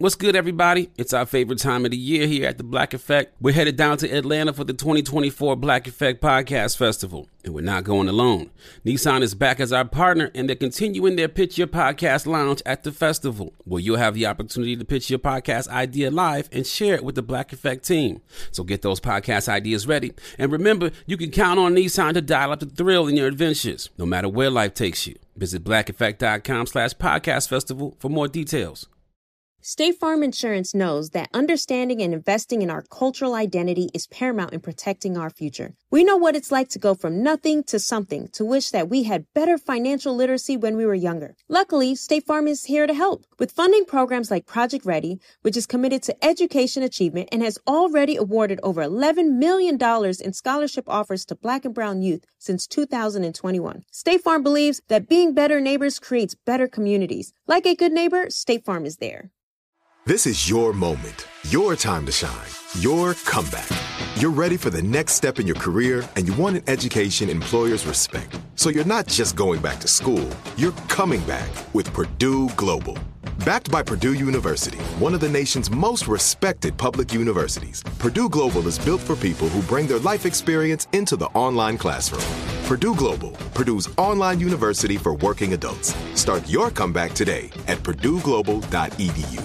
What's good, everybody? It's our favorite time of the year here at the Black Effect. We're headed down to Atlanta for the 2024 Black Effect Podcast Festival, and we're not going alone. Nissan is back as our partner, and they're continuing their Pitch Your Podcast Lounge at the festival, where you'll have the opportunity to pitch your podcast idea live and share it with the Black Effect team. So get those podcast ideas ready, and remember, you can count on Nissan to dial up the thrill in your adventures, no matter where life takes you. Visit blackeffect.com/podcast festival for more details. State Farm Insurance knows that understanding and investing in our cultural identity is paramount in protecting our future. We know what it's like to go from nothing to something, to wish that we had better financial literacy when we were younger. Luckily, State Farm is here to help with funding programs like Project Ready, which is committed to education achievement and has already awarded over $11 million in scholarship offers to Black and Brown youth since 2021. State Farm believes that being better neighbors creates better communities. Like a good neighbor, State Farm is there. This is your moment, your time to shine, your comeback. You're ready for the next step in your career, and you want an education employers respect. So you're not just going back to school, you're coming back with Purdue Global. Backed by Purdue University, one of the nation's most respected public universities, Purdue Global is built for people who bring their life experience into the online classroom. Purdue Global, Purdue's online university for working adults. Start your comeback today at purdueglobal.edu.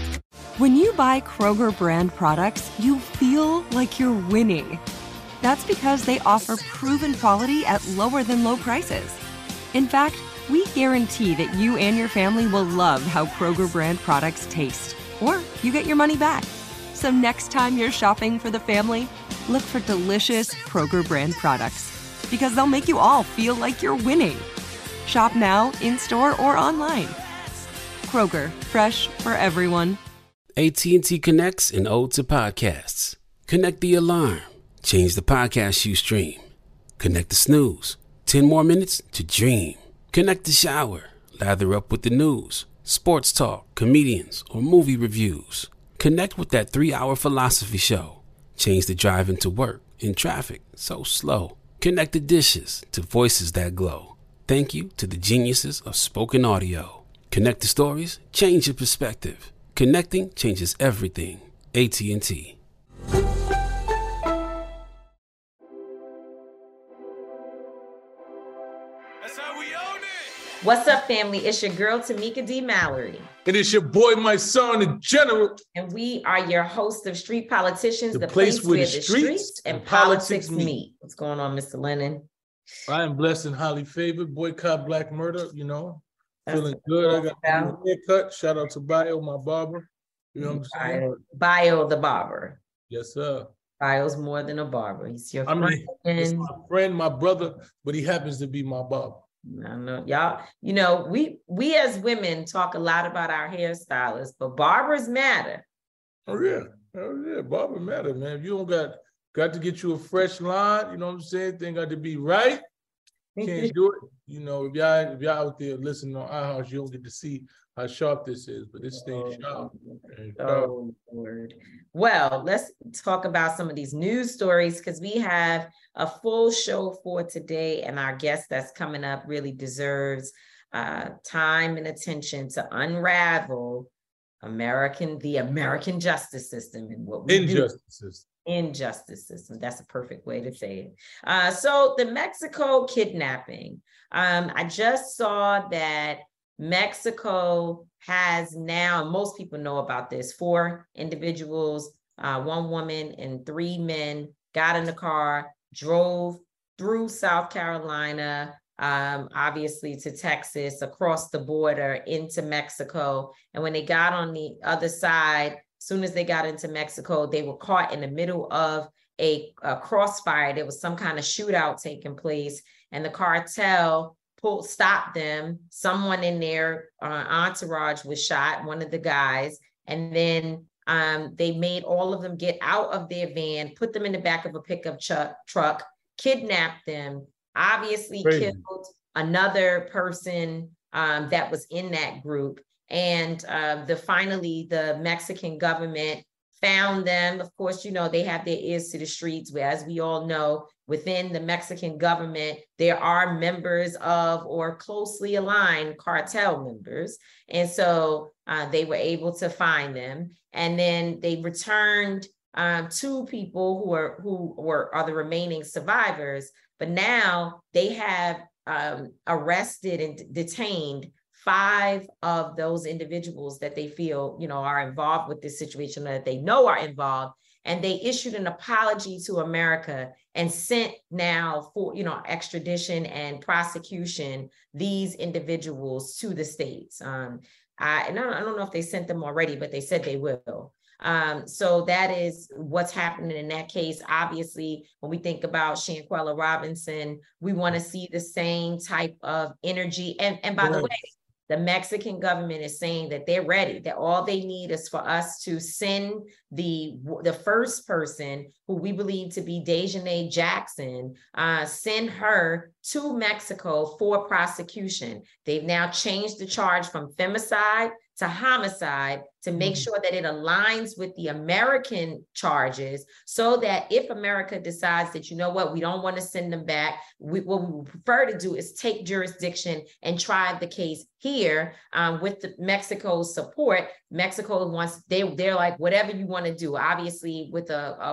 When you buy Kroger brand products, you feel like you're winning. That's because they offer proven quality at lower than low prices. In fact, we guarantee that you and your family will love how Kroger brand products taste, or you get your money back. So next time you're shopping for the family, look for delicious Kroger brand products, because they'll make you all feel like you're winning. Shop now, in-store, or online. Kroger, fresh for everyone. AT&T connects an ode to podcasts. Connect the alarm. Change the podcast you stream. Connect the snooze. 10 more minutes to dream. Connect the shower. Lather up with the news, sports talk, comedians, or movie reviews. Connect with that 3-hour philosophy show. Change the drive into work in traffic so slow. Connect the dishes to voices that glow. Thank you to the geniuses of spoken audio. Connect the stories. Change your perspective. Connecting changes everything. AT&T. That's how we own it. What's up, family? It's your girl, Tamika D. Mallory. It is your boy, my son, the general. And we are your host of Street Politicians, the place where the streets and politics meet. What's going on, Mr. Lennon? I am blessed and highly favored. Boycott Black Murder, you know. That's feeling good. I got a haircut. Shout out to Bio, my barber. You know what I'm saying? Bio the barber. Yes, sir. Bio's more than a barber. He's your friend. He's my friend, my brother, but he happens to be my barber. I know y'all, you know, we as women talk a lot about our hairstylists, but barbers matter. Oh yeah, barber matter, man. If you don't got to get you a fresh line, you know what I'm saying? Thing got to be right. Can't do it. You know, if y'all out there listening on iHeart, you don't get to see how sharp this is, but this thing's sharp. Oh, Lord. Well, let's talk about some of these news stories, because we have a full show for today, and our guest that's coming up really deserves time and attention to unravel the American justice system and what we injustice system. That's a perfect way to say it. So the Mexico kidnapping. I just saw that Mexico has now, most people know about this, 4 individuals, 1 woman and 3 men got in the car, drove through South Carolina, obviously to Texas, across the border into Mexico. And when they got on the other side, as soon as they got into Mexico, they were caught in the middle of a crossfire. There was some kind of shootout taking place, and the cartel stopped them. Someone in their entourage was shot, one of the guys, and then they made all of them get out of their van, put them in the back of a pickup truck, kidnapped them, obviously killed another person that was in that group. And finally, the Mexican government found them. Of course, you know, they have their ears to the streets, where, as we all know, within the Mexican government, there are members of or closely aligned cartel members. And so they were able to find them. And then they returned 2 people who are the remaining survivors. But now they have arrested and detained 5 of those individuals that they feel, are involved with this situation, that they know are involved. And they issued an apology to America and sent now for, extradition and prosecution, these individuals to the States. I don't know if they sent them already, but they said they will. So that is what's happening in that case. Obviously, when we think about Shanquella Robinson, we want to see the same type of energy. And by the way, the Mexican government is saying that they're ready, that all they need is for us to send the first person, who we believe to be Daejhanae Jackson, send her to Mexico for prosecution. They've now changed the charge from femicide to homicide to make sure that it aligns with the American charges, so that if America decides that, we don't want to send them back, what we would prefer to do is take jurisdiction and try the case here with Mexico's support. Mexico wants, they're like, whatever you want to do. Obviously, with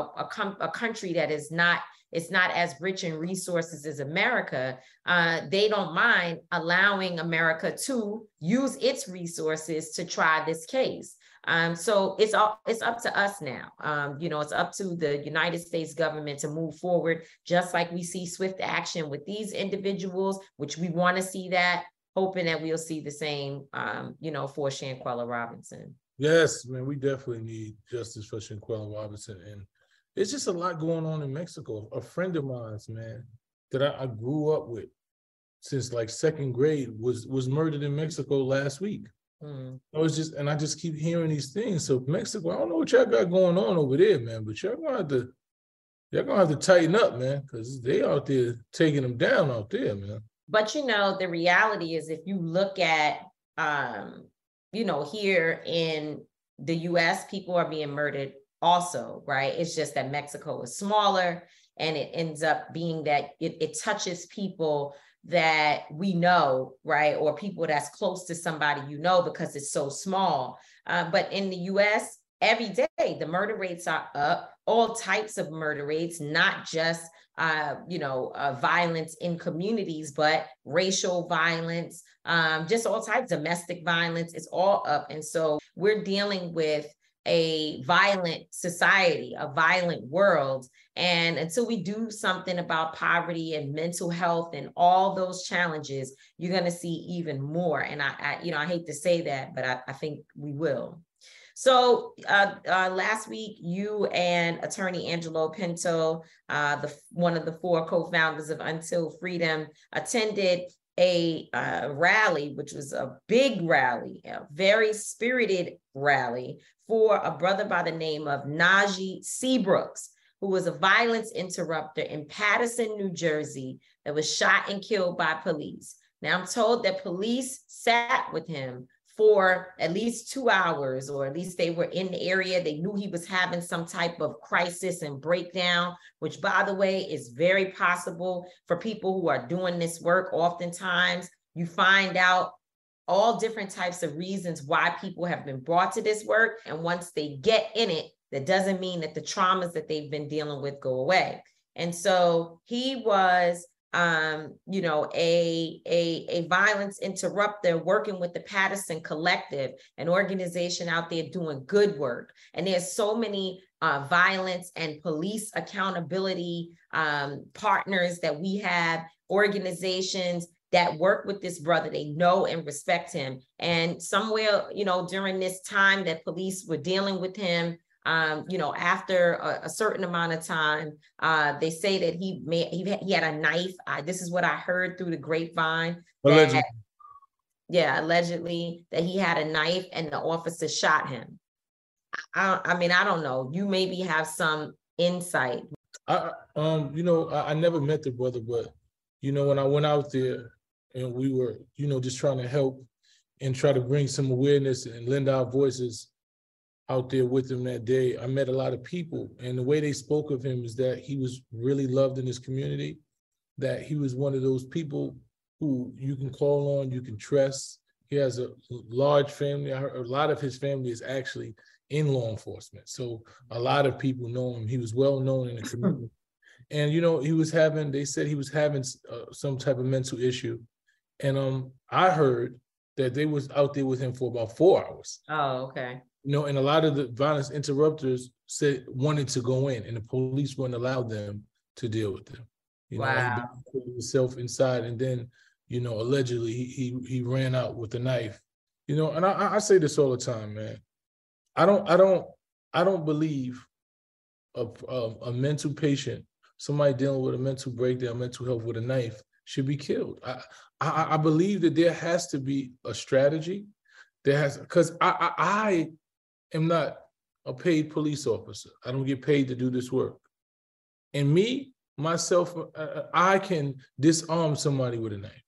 a country that is not, it's not as rich in resources as America, they don't mind allowing America to use its resources to try this case. So it's up to us now. It's up to the United States government to move forward, just like we see swift action with these individuals, which we want to see that, hoping that we'll see the same, for Shanquella Robinson. Yes, man, we definitely need justice for Shanquella Robinson. And it's just a lot going on in Mexico. A friend of mine's, man, that I grew up with since like 2nd grade was murdered in Mexico last week. I just keep hearing these things. So Mexico, I don't know what y'all got going on over there, man, but y'all gonna have to tighten up, man, because they out there taking them down out there, man. But the reality is, if you look at here in the US, people are being murdered also, right? It's just that Mexico is smaller, and it ends up being that it touches people that we know, right? Or people that's close to somebody, because it's so small. But in the US, every day, the murder rates are up, all types of murder rates, not just, violence in communities, but racial violence, just all types, domestic violence, it's all up. And so we're dealing with a violent society, a violent world. And until we do something about poverty and mental health and all those challenges, you're going to see even more. And I hate to say that, but I think we will. So last week, you and attorney Angelo Pinto, one of the 4 co-founders of Until Freedom, attended a rally, which was a big rally, a very spirited rally for a brother by the name of Najee Seabrooks, who was a violence interrupter in Paterson, New Jersey, that was shot and killed by police. Now, I'm told that police sat with him for at least 2 hours, or at least they were in the area. They knew he was having some type of crisis and breakdown, which, by the way, is very possible for people who are doing this work. Oftentimes, you find out all different types of reasons why people have been brought to this work. And once they get in it, that doesn't mean that the traumas that they've been dealing with go away. And so he was a violence interrupter working with the Paterson Collective, an organization out there doing good work. And there's so many violence and police accountability partners that we have, organizations that work with this brother. They know and respect him. And somewhere, during this time that police were dealing with him, after a certain amount of time, they say that he had a knife. This is what I heard through the grapevine. Allegedly. Allegedly that he had a knife and the officer shot him. I don't know. You maybe have some insight. I never met the brother, but, when I went out there and we were, just trying to help and try to bring some awareness and lend our voices, out there with him that day. I met a lot of people, and the way they spoke of him is that he was really loved in his community, that he was one of those people who you can call on, you can trust. He has a large family. I heard a lot of his family is actually in law enforcement. So a lot of people know him. He was well known in the community. And, you know, they said he was having some type of mental issue. And I heard that they was out there with him for about 4 hours. Oh, okay. You know, and a lot of the violence interrupters wanted to go in, and the police wouldn't allow them to deal with them. You know, he put himself inside, and then, you know, allegedly he ran out with a knife. You know, and I say this all the time, man. I don't believe a mental patient, somebody dealing with a mental breakdown, mental health with a knife, should be killed. I believe that there has to be a strategy. Because I am not a paid police officer. I don't get paid to do this work. And myself, I can disarm somebody with a knife.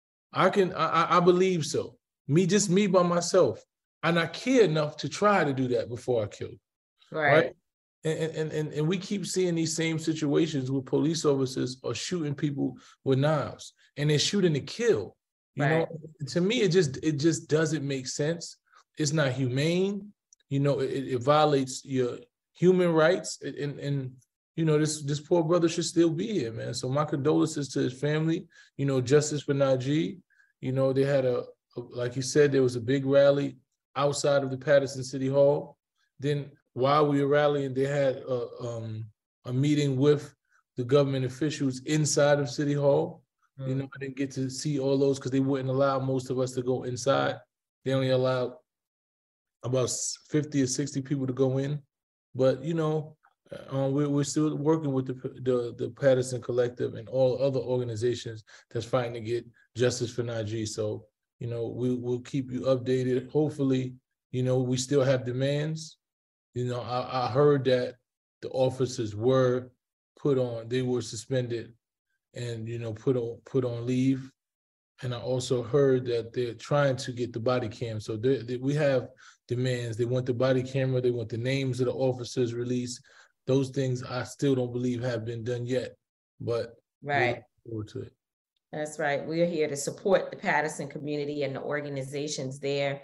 I believe so. Me by myself. And I care enough to try to do that before I kill. Right? And we keep seeing these same situations where police officers are shooting people with knives, and they're shooting to kill. You know, to me, it just doesn't make sense. It's not humane. You know, it violates your human rights. And you know, this poor brother should still be here, man. So my condolences to his family. You know, justice for Najee. You know, they had like you said, there was a big rally outside of the Patterson City Hall. Then while we were rallying, they had a meeting with the government officials inside of City Hall. You know, I didn't get to see all those because they wouldn't allow most of us to go inside. They only allowed about 50 or 60 people to go in. But, you know, we're still working with the Patterson Collective and all other organizations that's fighting to get justice for Najee. So, you know, we'll keep you updated. Hopefully, you know, we still have demands. You know, I heard that the officers were they were suspended and, you know, put on leave. And I also heard that they're trying to get the body cam. So we have demands. They want the body camera. They want the names of the officers released. Those things I still don't believe have been done yet, but we're looking forward to it. That's right. We're here to support the Patterson community and the organizations there.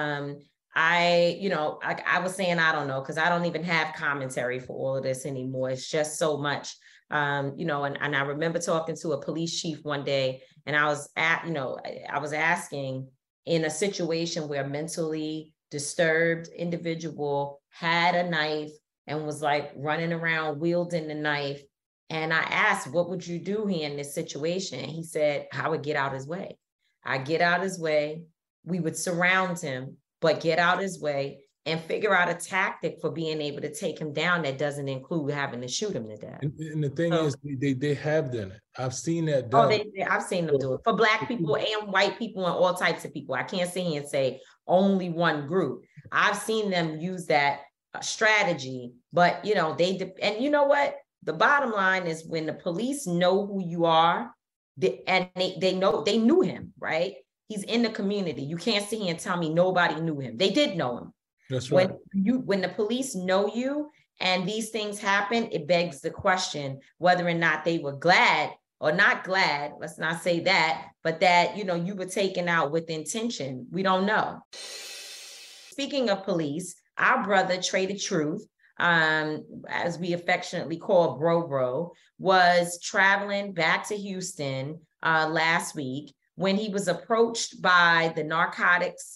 I was saying, I don't know, because I don't even have commentary for all of this anymore. It's just so much. You know, and I remember talking to a police chief one day, and I was asking, in a situation where a mentally disturbed individual had a knife and was like running around wielding the knife. And I asked, what would you do here in this situation? And he said, I would get out his way. I get out his way. We would surround him, but get out his way and figure out a tactic for being able to take him down that doesn't include having to shoot him to death. And the thing is, they have done it. I've seen that done. I've seen them do it for Black people and white people and all types of people. I can't sit here and say only one group. I've seen them use that strategy, but you know, and you know what? The bottom line is, when the police know who you are, they knew him, right? He's in the community. You can't sit here and tell me nobody knew him. They did know him. That's right. When the police know you and these things happen, it begs the question whether or not they were glad or not glad. Let's not say that, but that, you know, you were taken out with intention. We don't know. Speaking of police, our brother Trey the Truth, as we affectionately call Bro, was traveling back to Houston last week when he was approached by the narcotics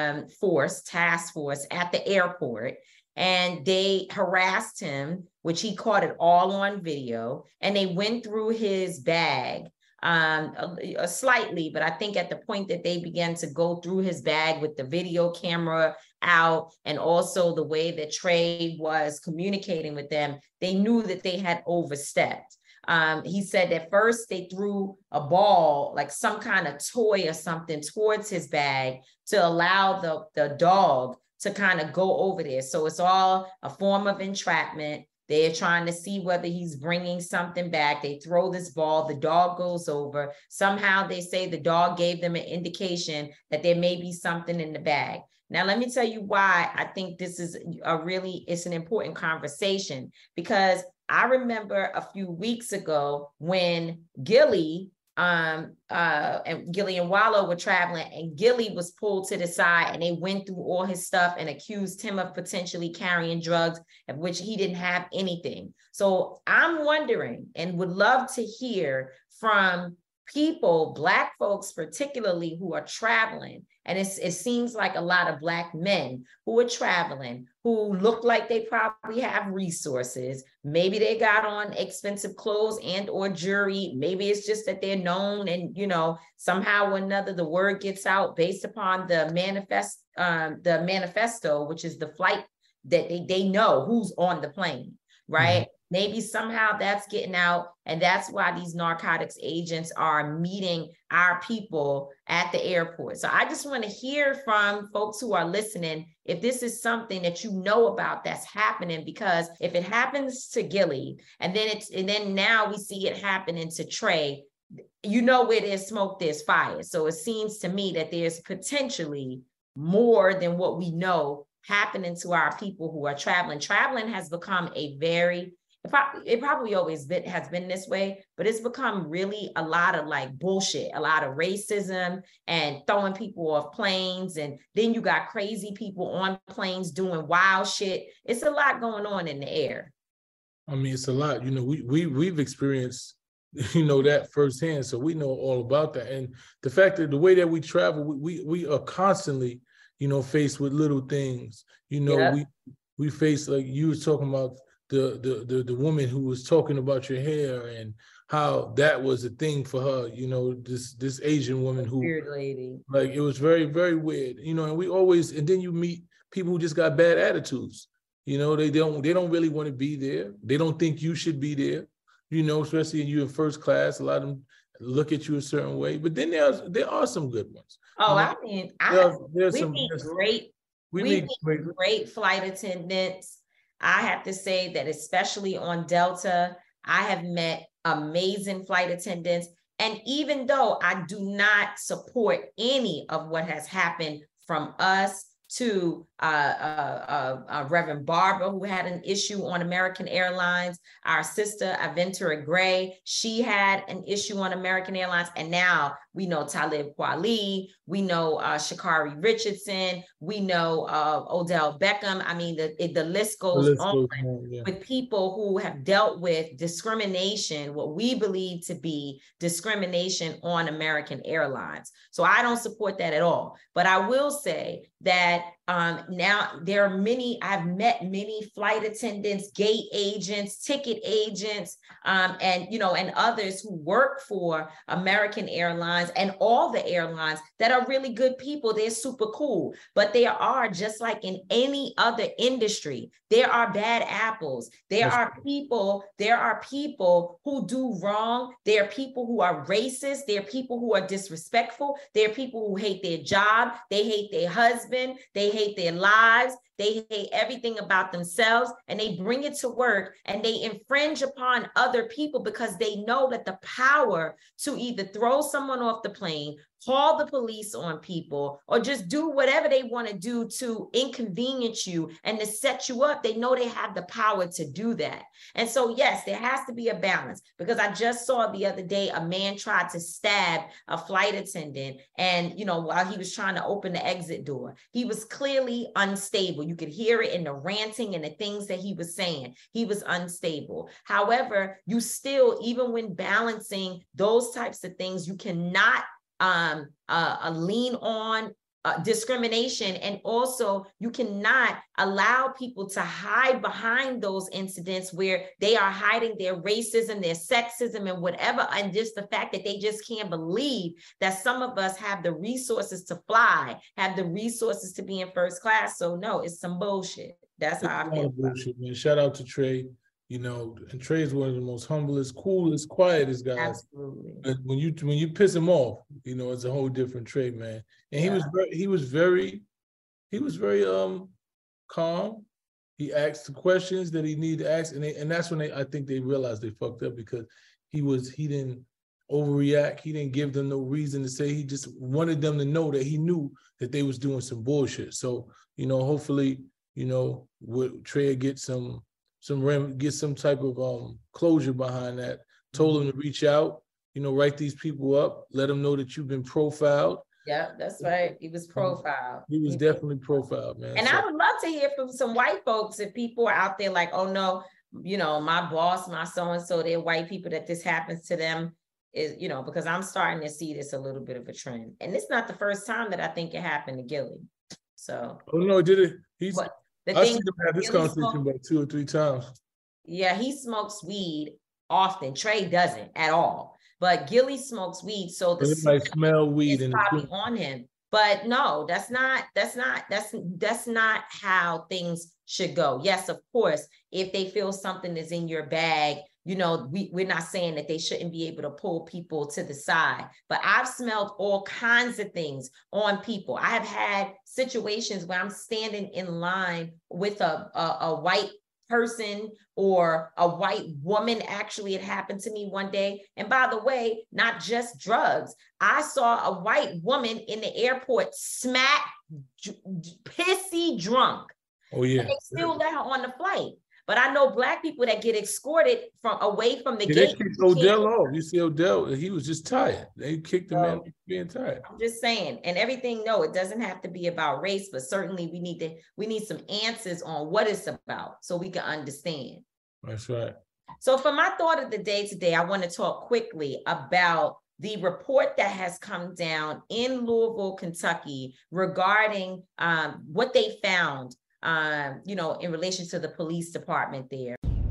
task force at the airport, and they harassed him, which he caught it all on video, and they went through his bag slightly, but I think at the point that they began to go through his bag with the video camera out, and also the way that Trey was communicating with them, they knew that they had overstepped. He said at first they threw a ball, like some kind of toy or something, towards his bag to allow the dog to kind of go over there. So it's all a form of entrapment. They're trying to see whether he's bringing something back. They throw this ball, the dog goes over. Somehow they say the dog gave them an indication that there may be something in the bag. Now, let me tell you why I think this is it's an important conversation, because I remember a few weeks ago when Gillie and Gillie and Wallo were traveling, and Gillie was pulled to the side, and they went through all his stuff and accused him of potentially carrying drugs, of which he didn't have anything. So I'm wondering, and would love to hear from people, Black folks particularly, who are traveling. And it seems like a lot of Black men who are traveling, who look like they probably have resources. Maybe they got on expensive clothes and or jewelry. Maybe it's just that they're known, and, you know, somehow or another the word gets out based upon the manifesto, which is the flight that they know who's on the plane, right? Mm-hmm. Maybe somehow that's getting out, and that's why these narcotics agents are meeting our people at the airport. So I just want to hear from folks who are listening if this is something that you know about that's happening, because if it happens to Gillie, and then now we see it happening to Trey, you know, where there's smoke, there's fire. So it seems to me that there's potentially more than what we know happening to our people who are traveling. Traveling has become it probably always has been this way, but it's become really a lot of like bullshit, a lot of racism and throwing people off planes. And then you got crazy people on planes doing wild shit. It's a lot going on in the air. I mean, it's a lot. You know, we've experienced, you know, that firsthand. So we know all about that. And the fact that the way that we travel, we are constantly, you know, faced with little things. You know, yeah. we face, like you were talking about, the woman who was talking about your hair and how that was a thing for her, you know, this Asian woman who, weird lady, like, it was very, very weird, you know. And then you meet people who just got bad attitudes, you know. They don't really want to be there. They don't think you should be there, you know, especially you in first class. A lot of them look at you a certain way, but then there are some good ones. Oh, I mean, we meet great flight attendants. I have to say that especially on Delta, I have met amazing flight attendants. And even though I do not support any of what has happened from us to Reverend Barbara, who had an issue on American Airlines, our sister Aventura Gray, she had an issue on American Airlines, and now we know Talib Kweli, we know Sha'Carri Richardson, we know Odell Beckham. I mean, the list goes on yeah. With people who have dealt with discrimination, what we believe to be discrimination on American Airlines. So I don't support that at all. But I will say that now there are I've met many flight attendants, gate agents, ticket agents, and, you know, and others who work for American Airlines and all the airlines that are really good people. They're super cool, but there are, just like in any other industry, there are bad apples. There are people who do wrong. There are people who are racist. There are people who are disrespectful. There are people who hate their job. They hate their husband. They hate their lives. They hate everything about themselves, and they bring it to work and they infringe upon other people because they know that the power to either throw someone off the plane, call the police on people, or just do whatever they want to do to inconvenience you and to set you up. They know they have the power to do that. And so, yes, there has to be a balance, because I just saw the other day a man tried to stab a flight attendant, and, you know, while he was trying to open the exit door, he was clearly unstable. You could hear it in the ranting and the things that he was saying. He was unstable. However, you still, even when balancing those types of things, you cannot lean on discrimination, and also you cannot allow people to hide behind those incidents where they are hiding their racism, their sexism, and whatever, and just the fact that they just can't believe that some of us have the resources to fly, have the resources to be in first class. So no, it's some bullshit. That's how I feel. Bullshit, man. Shout out to Trey. You know, and Trey's one of the most humblest, coolest, quietest guys. Absolutely. But when you piss him off, you know, it's a whole different Trey, man. And he was very calm. He asked the questions that he needed to ask, and that's when I think they realized they fucked up, because he didn't overreact. He didn't give them no reason to say. He just wanted them to know that he knew that they was doing some bullshit. So, hopefully, Trey get some type of closure behind that. Told him to reach out, write these people up, let them know that you've been profiled. Yeah, that's right. He was profiled. He was definitely profiled, man. And I would love to hear from some white folks if people are out there like, oh no, my boss, my so-and-so, they're white people that this happens to them. Is, because I'm starting to see this a little bit of a trend. And it's not the first time that I think it happened to Gillie. So. Oh no, did it? I seen him have this Gillie conversation about 2 or 3 times. Yeah, he smokes weed often. Trey doesn't at all. But Gillie smokes weed, so the smell weed is probably on him. But no, that's not how things should go. Yes, of course, if they feel something is in your bag, we're not saying that they shouldn't be able to pull people to the side. But I've smelled all kinds of things on people. I have had situations where I'm standing in line with a white person or a white woman. Actually, it happened to me one day. And by the way, not just drugs. I saw a white woman in the airport smack pissy drunk. Oh yeah. And they still let her on the flight. But I know Black people that get escorted away from the gate. They kicked Odell off. You see Odell, he was just tired. They kicked him in being tired. I'm just saying, and everything, no, it doesn't have to be about race, but certainly we need some answers on what it's about so we can understand. That's right. So for my thought of the day today, I want to talk quickly about the report that has come down in Louisville, Kentucky, regarding what they found in relation to the police department there.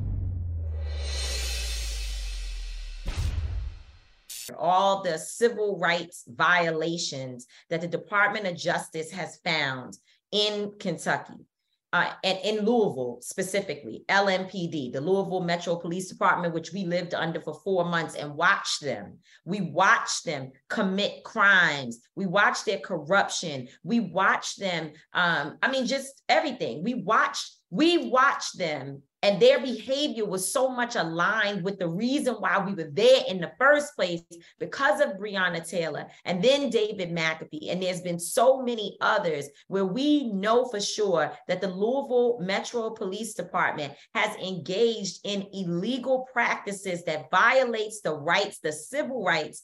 All the civil rights violations that the Department of Justice has found in Kentucky. And in Louisville specifically, LMPD, the Louisville Metro Police Department, which we lived under for 4 months and watched them. We watched them commit crimes. We watched their corruption. We watched them, just everything. We watched them, and their behavior was so much aligned with the reason why we were there in the first place, because of Breonna Taylor and then David McAfee. And there's been so many others where we know for sure that the Louisville Metro Police Department has engaged in illegal practices that violates the rights, the civil rights,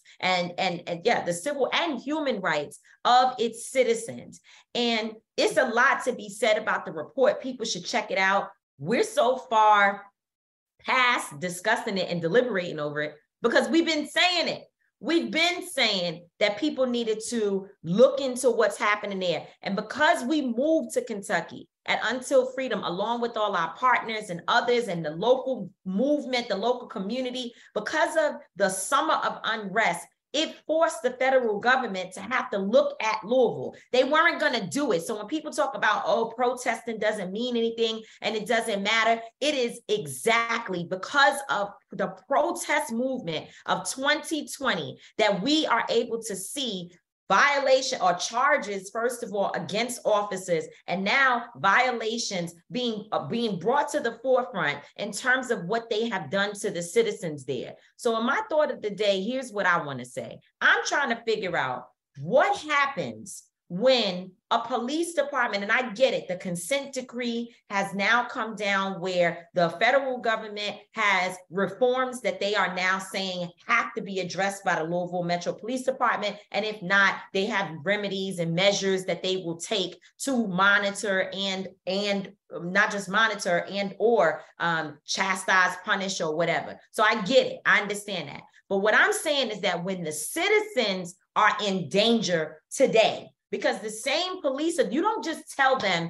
the civil and human rights of its citizens. And it's a lot to be said about the report. People should check it out. We're so far past discussing it and deliberating over it because we've been saying it. We've been saying that people needed to look into what's happening there. And because we moved to Kentucky at Until Freedom, along with all our partners and others and the local movement, the local community, because of the summer of unrest, it forced the federal government to have to look at Louisville. They weren't going to do it. So when people talk about, protesting doesn't mean anything and it doesn't matter, it is exactly because of the protest movement of 2020 that we are able to see violation or charges, first of all, against officers, and now violations being brought to the forefront in terms of what they have done to the citizens there. So in my thought of the day, here's what I want to say. I'm trying to figure out what happens when a police department, and I get it, the consent decree has now come down where the federal government has reforms that they are now saying have to be addressed by the Louisville Metro Police Department. And if not, they have remedies and measures that they will take to monitor and not just monitor and or chastise, punish, or whatever. So I get it. I understand that. But what I'm saying is that when the citizens are in danger today, because the same police, you don't just tell them,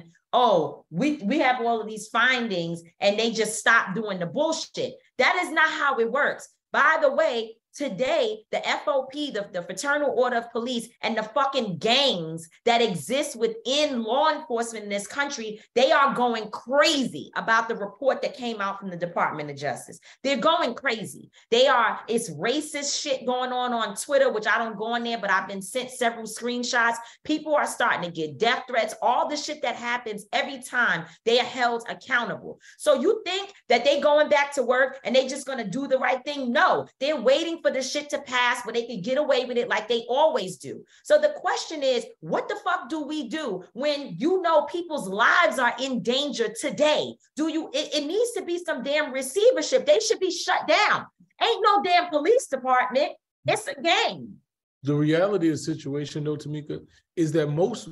we have all of these findings and they just stop doing the bullshit. That is not how it works. By the way, today, the FOP, the Fraternal Order of Police, and the fucking gangs that exist within law enforcement in this country, they are going crazy about the report that came out from the Department of Justice. They're going crazy. It's racist shit going on Twitter, which I don't go on there, but I've been sent several screenshots. People are starting to get death threats, all the shit that happens every time they are held accountable. So you think that they going back to work and they just going to do the right thing? No, they're waiting for the shit to pass where they can get away with it like they always do. So the question is, what the fuck do we do when you know people's lives are in danger today? It needs to be some damn receivership. They should be shut down. Ain't no damn police department. It's a game. The reality of the situation, though, Tamika, is that most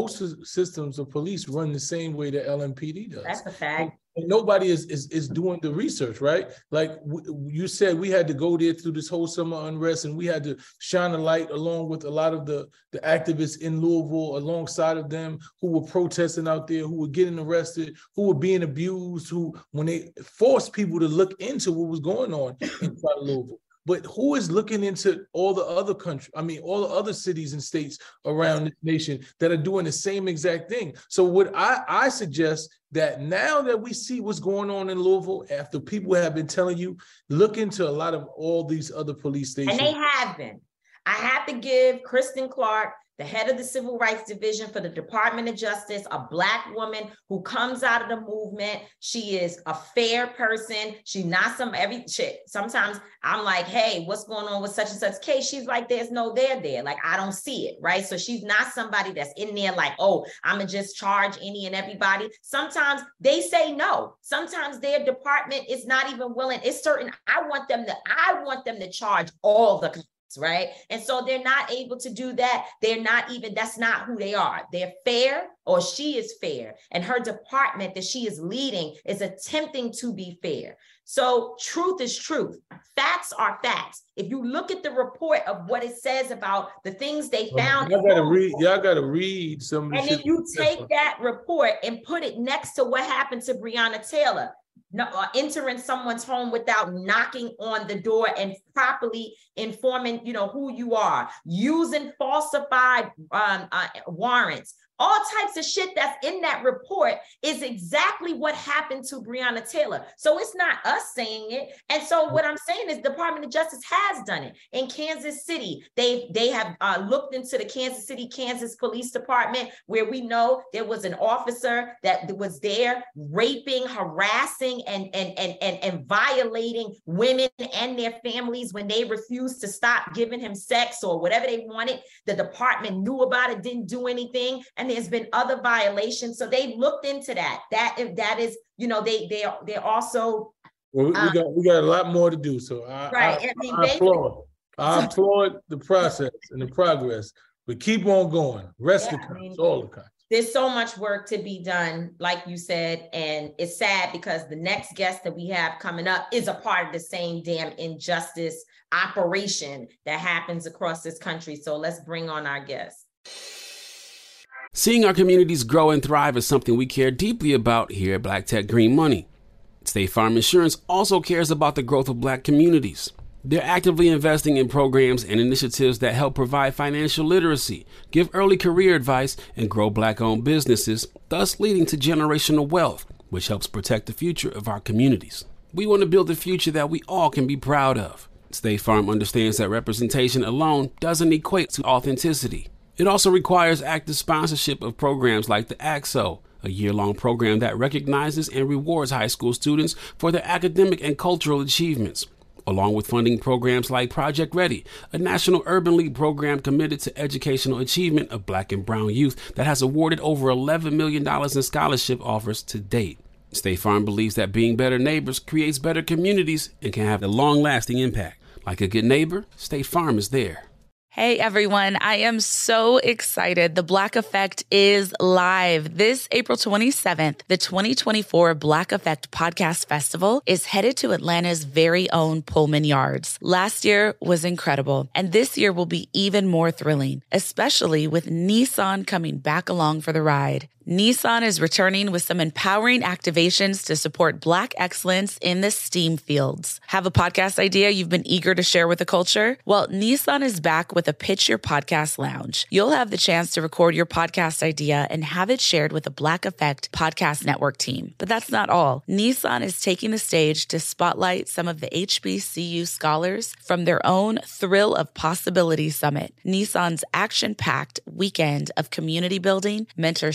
systems of police run the same way that LMPD does. That's a fact. And nobody is doing the research, right? Like you said, we had to go there through this whole summer unrest, and we had to shine a light along with a lot of the activists in Louisville alongside of them who were protesting out there, who were getting arrested, who were being abused, who, when they forced people to look into what was going on inside of Louisville. But who is looking into all the other all the other cities and states around the nation that are doing the same exact thing? So what I suggest that now that we see what's going on in Louisville, after people have been telling you, look into a lot of all these other police stations. And they have been. I have to give Kristen Clark, the head of the Civil Rights Division for the Department of Justice, a Black woman who comes out of the movement. She is a fair person. She's not sometimes I'm like, hey, what's going on with such and such case? She's like, there's no there. Like, I don't see it, right? So she's not somebody that's in there like, oh, I'm gonna just charge any and everybody. Sometimes they say no. Sometimes their department is not even willing. It's certain, I want them to charge all the, right? And so they're not able to do that. That's not who they are. They're fair, or she is fair. And her department that she is leading is attempting to be fair. So truth is truth. Facts are facts. If you look at the report of what it says about the things they found. Y'all gotta read some of the shit. And if you take that report and put it next to what happened to Breonna Taylor, entering someone's home without knocking on the door and properly informing, who you are, using falsified warrants, all types of shit that's in that report is exactly what happened to Breonna Taylor. So it's not us saying it. And so what I'm saying is the Department of Justice has done it. In Kansas City, they have looked into the Kansas Police Department, where we know there was an officer that was there raping, harassing, and violating women and their families when they refused to stop giving him sex or whatever they wanted. The department knew about it, didn't do anything. And there's been other violations. So they looked into that. That is, they're also. Well, we got a lot more to do. So I applaud the process and the progress, but keep on going. Rest the counts, all the counts. There's so much work to be done, like you said, and it's sad because the next guest that we have coming up is a part of the same damn injustice operation that happens across this country. So let's bring on our guest. Seeing our communities grow and thrive is something we care deeply about here at Black Tech Green Money. State Farm Insurance also cares about the growth of Black communities. They're actively investing in programs and initiatives that help provide financial literacy, give early career advice, and grow Black-owned businesses, thus leading to generational wealth, which helps protect the future of our communities. We want to build a future that we all can be proud of. State Farm understands that representation alone doesn't equate to authenticity. It also requires active sponsorship of programs like the ACT-SO, a year-long program that recognizes and rewards high school students for their academic and cultural achievements, along with funding programs like Project Ready, a National Urban League program committed to educational achievement of Black and brown youth that has awarded over $11 million in scholarship offers to date. State Farm believes that being better neighbors creates better communities and can have a long-lasting impact. Like a good neighbor, State Farm is there. Hey everyone, I am so excited. The Black Effect is live. This April 27th, the 2024 Black Effect Podcast Festival is headed to Atlanta's very own Pullman Yards. Last year was incredible, and this year will be even more thrilling, especially with Nissan coming back along for the ride. Nissan is returning with some empowering activations to support Black excellence in the STEAM fields. Have a podcast idea you've been eager to share with the culture? Well, Nissan is back with a Pitch Your Podcast Lounge. You'll have the chance to record your podcast idea and have it shared with the Black Effect Podcast Network team. But that's not all. Nissan is taking the stage to spotlight some of the HBCU scholars from their own Thrill of Possibility Summit, Nissan's action-packed weekend of community building, mentorship,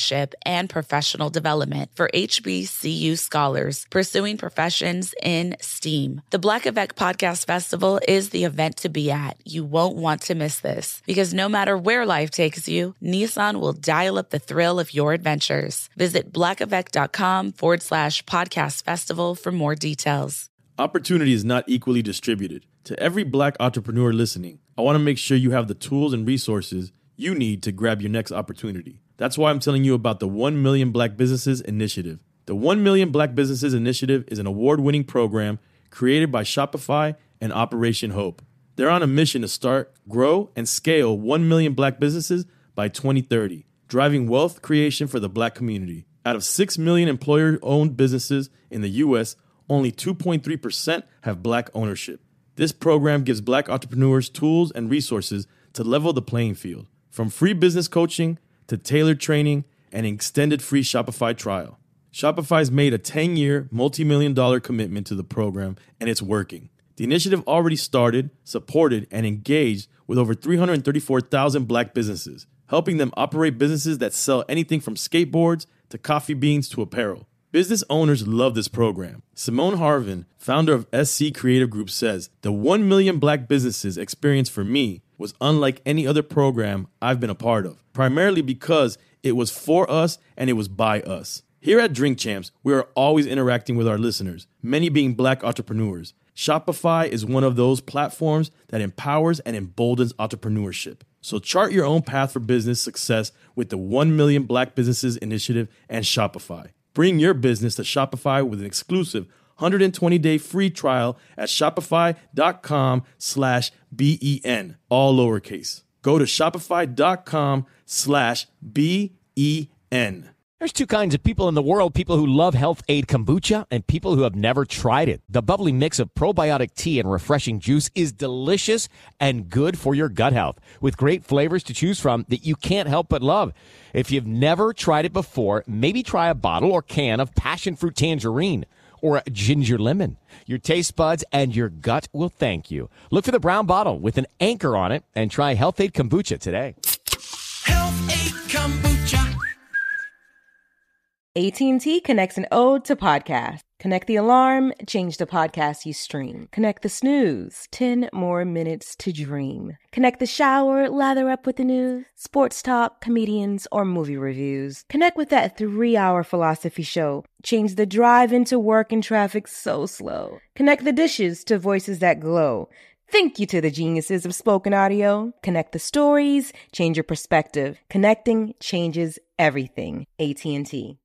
and professional development for HBCU scholars pursuing professions in STEAM. The Black Effect Podcast Festival is the event to be at. You won't want to miss this because no matter where life takes you, Nissan will dial up the thrill of your adventures. Visit blackeffect.com/podcast festival for more details. Opportunity is not equally distributed. To every Black entrepreneur listening, I want to make sure you have the tools and resources you need to grab your next opportunity. That's why I'm telling you about the 1 Million Black Businesses Initiative. The 1 Million Black Businesses Initiative is an award-winning program created by Shopify and Operation Hope. They're on a mission to start, grow, and scale 1 million Black businesses by 2030, driving wealth creation for the Black community. Out of 6 million employer-owned businesses in the U.S., only 2.3% have Black ownership. This program gives Black entrepreneurs tools and resources to level the playing field, from free business coaching to tailored training and an extended free Shopify trial. Shopify's made a 10-year, multi-million-dollar commitment to the program, and it's working. The initiative already started, supported, and engaged with over 334,000 Black businesses, helping them operate businesses that sell anything from skateboards to coffee beans to apparel. Business owners love this program. Simone Harvin, founder of SC Creative Group, says, "The 1 million Black businesses experience for me was unlike any other program I've been a part of, primarily because it was for us and it was by us." Here at Drink Champs, we are always interacting with our listeners, many being Black entrepreneurs. Shopify is one of those platforms that empowers and emboldens entrepreneurship. So chart your own path for business success with the 1 Million Black Businesses Initiative and Shopify. Bring your business to Shopify with an exclusive 120-day free trial at shopify.com/BEN, all lowercase. Go to shopify.com/BEN. There's two kinds of people in the world, people who love Health Aid Kombucha and people who have never tried it. The bubbly mix of probiotic tea and refreshing juice is delicious and good for your gut health, with great flavors to choose from that you can't help but love. If you've never tried it before, maybe try a bottle or can of passion fruit tangerine or a ginger lemon. Your taste buds and your gut will thank you. Look for the brown bottle with an anchor on it and try Health Aid Kombucha today. Health Aid Kombucha. AT&T connects an ode to podcast. Connect the alarm, change the podcast you stream. Connect the snooze, 10 more minutes to dream. Connect the shower, lather up with the news, sports talk, comedians, or movie reviews. Connect with that 3-hour philosophy show. Change the drive into work and traffic so slow. Connect the dishes to voices that glow. Thank you to the geniuses of spoken audio. Connect the stories, change your perspective. Connecting changes everything. AT&T.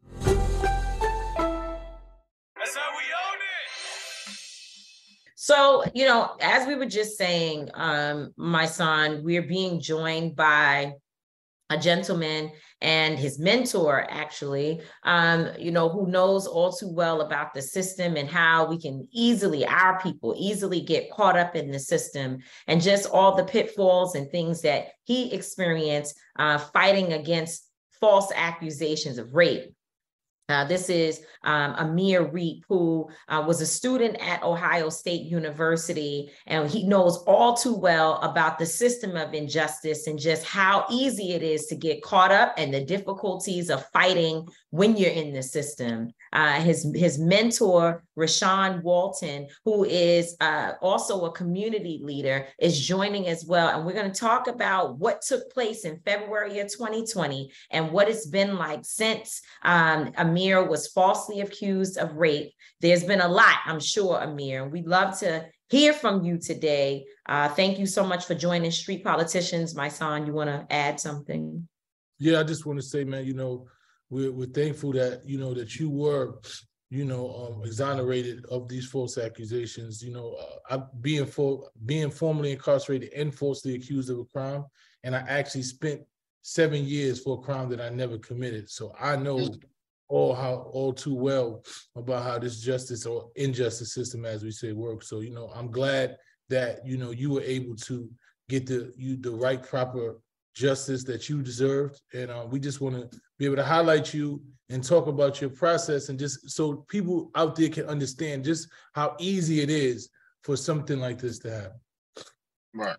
So, as we were just saying, my son, we're being joined by a gentleman and his mentor, actually, who knows all too well about the system and how we can our people easily get caught up in the system and just all the pitfalls and things that he experienced fighting against false accusations of rape. This is Amir Reep, who was a student at Ohio State University, and he knows all too well about the system of injustice and just how easy it is to get caught up and the difficulties of fighting when you're in the system. His mentor, Rashawn Walton, who is also a community leader, is joining as well. And we're going to talk about what took place in February of 2020 and what it's been like since Amir was falsely accused of rape. There's been a lot, I'm sure, Amir. We'd love to hear from you today. Thank you so much for joining Street Politicians. My son, you want to add something? Yeah, I just want to say, man, we're thankful that, that you were, exonerated of these false accusations. Being formally incarcerated and falsely accused of a crime, and I actually spent 7 years for a crime that I never committed. So I know all too well about how this justice or injustice system, as we say, works. So, I'm glad that, you were able to get the right, proper justice that you deserved. And we just want to be able to highlight you and talk about your process, and just so people out there can understand just how easy it is for something like this to happen. Right.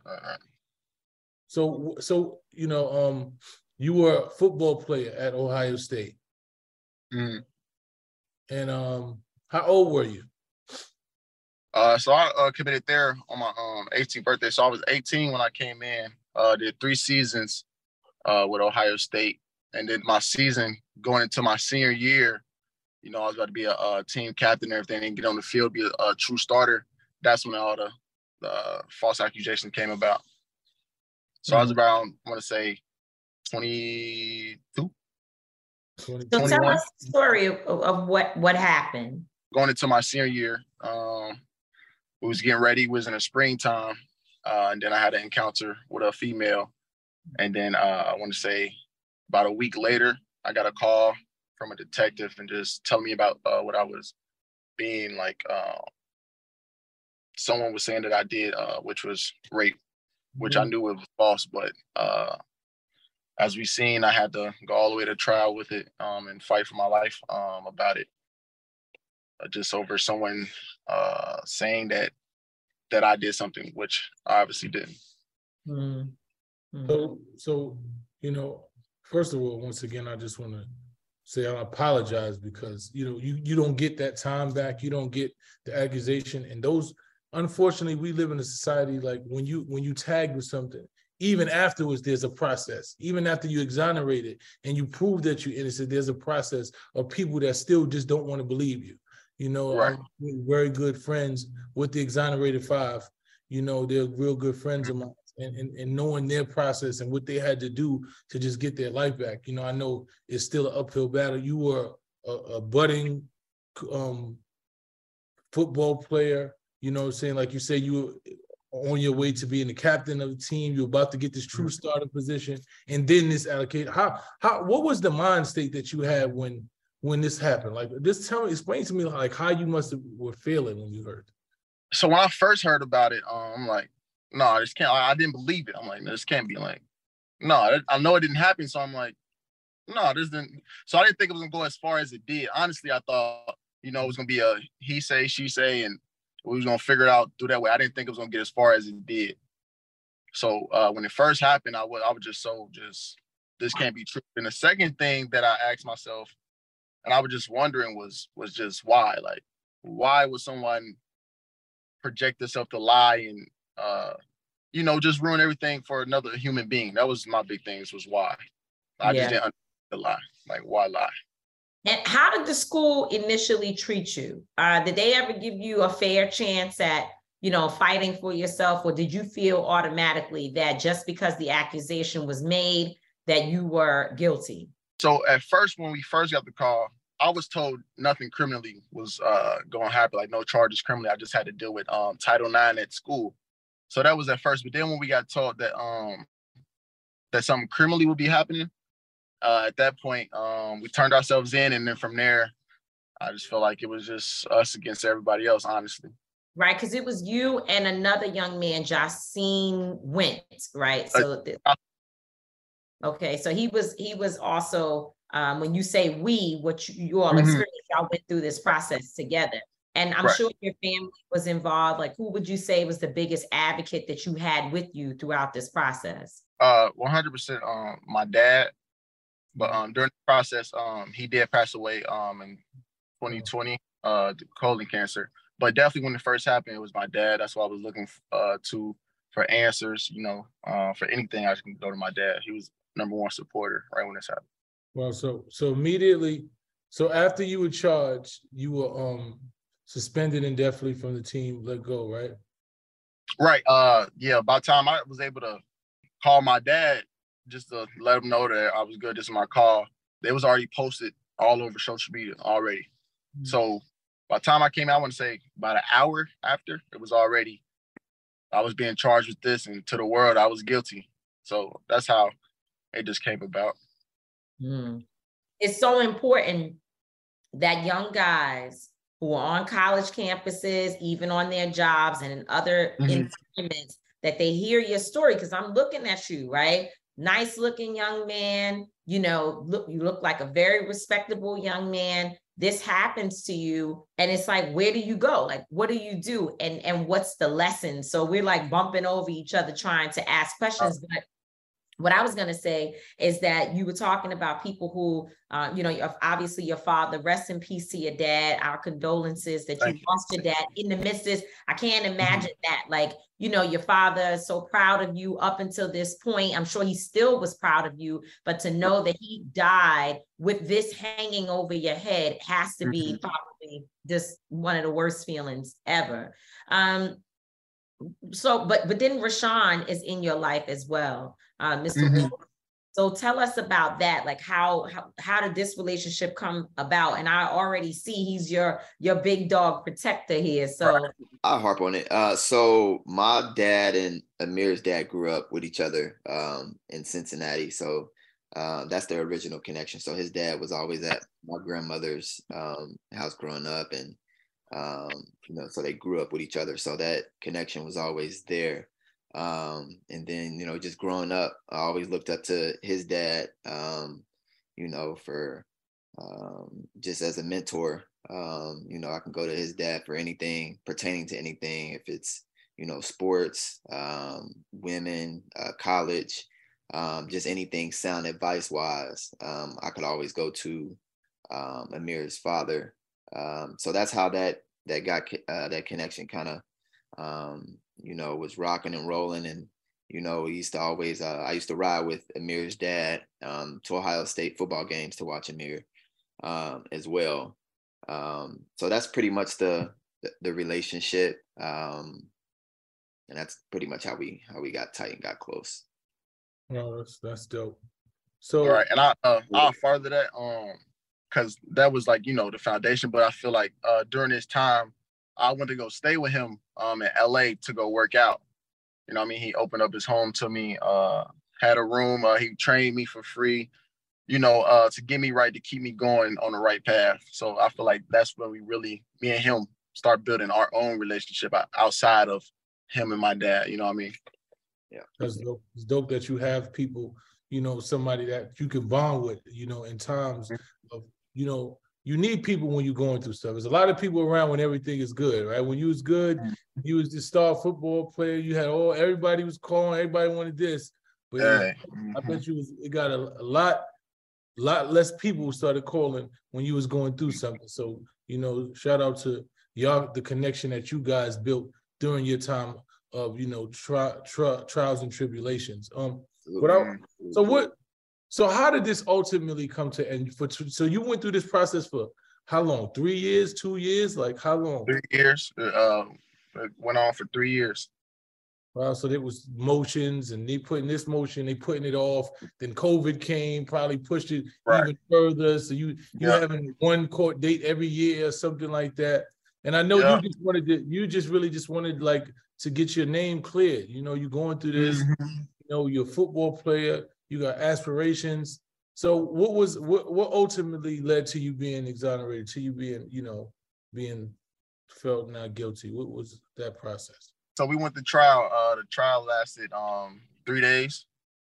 So, you were a football player at Ohio State. Mm. And how old were you? So I committed there on my 18th birthday. So I was 18 when I came in. Did 3 seasons with Ohio State, and then my season going into my senior year, you know, I was about to be a team captain and everything, and get on the field, be a true starter. That's when all the false accusations came about. So I was around, I want to say, 22. So tell us the story of what happened. Going into my senior year, we was getting ready. It was in the springtime, and then I had an encounter with a female. And then I want to say about a week later, I got a call from a detective and just telling me about what I was being like. Someone was saying that I did, which was rape, which I knew it was false. But as we seen, I had to go all the way to trial with it and fight for my life about it. Just over someone saying that I did something, which I obviously didn't. Mm-hmm. So, you know, first of all, once again, I just want to say I apologize because, you know, you don't get that time back. You don't get the accusation. And those, unfortunately, we live in a society like when you tag with something, even afterwards, there's a process. Even after you exonerate it and you prove that you're innocent, there's a process of people that still just don't want to believe you. You know, right. I'm very good friends with the exonerated 5. You know, they're real good friends of mine. And knowing their process and what they had to do to just get their life back. You know, I know it's still an uphill battle. You were a budding football player, you know what I'm saying? Like you say, you were on your way to being the captain of the team. You're about to get this true starter position. And then this allocation. What was the mind state that you had when this happened? Like, just explain to me like how you were feeling when you heard it. So when I first heard about it, I'm like, no, this can't. I didn't believe it. I'm like, this can't be. Like, no, I know it didn't happen. So I'm like, no, this didn't. So I didn't think it was gonna go as far as it did. Honestly, I thought, you know, it was gonna be a he say, she say, and we was gonna figure it out through that way. I didn't think it was gonna get as far as it did. So when it first happened, I was just this can't be true. And the second thing that I asked myself, and I was just wondering, was just why? Like, why would someone project themselves to lie and you know, just ruin everything for another human being? That was my big thing, was why. I just didn't understand the lie. Like, why lie? And how did the school initially treat you? Did they ever give you a fair chance at, you know, fighting for yourself? Or did you feel automatically that just because the accusation was made that you were guilty? So at first, when we first got the call, I was told nothing criminally was going to happen, like no charges criminally. I just had to deal with Title IX at school. So that was at first. But then when we got told that that something criminally would be happening, at that point, we turned ourselves in. And then from there, I just felt like it was just us against everybody else, honestly. Right, because it was you and another young man, Jacine Wentz, right? So, okay, so he was also, when you say we, what you all experienced, y'all went through this process together. And I'm sure your family was involved. Like, who would you say was the biggest advocate that you had with you throughout this process? 100% my dad. But during the process, he did pass away in 2020, colon cancer. But definitely when it first happened, it was my dad. That's why I was looking for answers, you know, for anything. I can go to my dad. He was #1 supporter right when this happened. Well, so immediately, so after you were charged, you were suspended indefinitely from the team, let go, right? Right. Yeah, by the time I was able to call my dad just to let him know that I was good, this is my call, they was already posted all over social media already. So by the time I came out, I want to say about an hour after, it was already, I was being charged with this, and to the world, I was guilty. So that's how it just came about. It's so important that young guys who are on college campuses, even on their jobs and in other environments, that they hear your story. Because I'm looking at you, right? Nice looking young man, you know, you look like a very respectable young man. This happens to you. And it's like, where do you go? Like, what do you do? And what's the lesson? So we're like bumping over each other, trying to ask questions. But what I was going to say is that you were talking about people who, obviously your father, rest in peace to your dad. Our condolences that you lost your dad in the midst of this. I can't imagine that. Like, your father is so proud of you up until this point. I'm sure he still was proud of you, but to know that he died with this hanging over your head has to be probably just one of the worst feelings ever. So, but then Rashawn is in your life as well, Mr. So tell us about that. Like how did this relationship come about? And I already see he's your big dog protector here. So I'll harp on it. So my dad and Amir's dad grew up with each other in Cincinnati. So that's their original connection. So his dad was always at my grandmother's house growing up, and so they grew up with each other. So that connection was always there. And then, just growing up, I always looked up to his dad, for just as a mentor. I can go to his dad for anything pertaining to anything, if it's, sports, women, college, just anything sound advice wise. I could always go to Amir's father. So that's how that connection kind of, was rocking and rolling. And, we used to always, I used to ride with Amir's dad to Ohio State football games to watch Amir as well. So that's pretty much the relationship. And that's pretty much how we got tight and got close. Oh, that's dope. So, all right. And I'll further that, because that was like, the foundation. But I feel like during this time, I went to go stay with him in LA to go work out. He opened up his home to me, had a room. He trained me for free, to get me right, to keep me going on the right path. So I feel like that's when me and him start building our own relationship outside of him and my dad. You know what I mean? Yeah. That's dope. It's dope that you have people, somebody that you can bond with, in times of, you need people when you're going through stuff. There's a lot of people around when everything is good, right? When you was good, you was the star football player. You had everybody was calling, everybody wanted this. But I bet it got a lot less people started calling when you was going through something. So, shout out to y'all, the connection that you guys built during your time of, trials and tribulations. So how did this ultimately come to end? So you went through this process for how long? 3 years, 2 years? Like how long? 3 years. It went on for 3 years. Wow. So there was motions, and they putting this motion, they putting it off. Then COVID came, probably pushed it even further. So you having one court date every year or something like that. And I know you just really wanted like to get your name cleared. You're going through this. You're a football player. You got aspirations. So what ultimately led to you being exonerated, to you being, being felt not guilty? What was that process? So we went to trial. The trial lasted 3 days.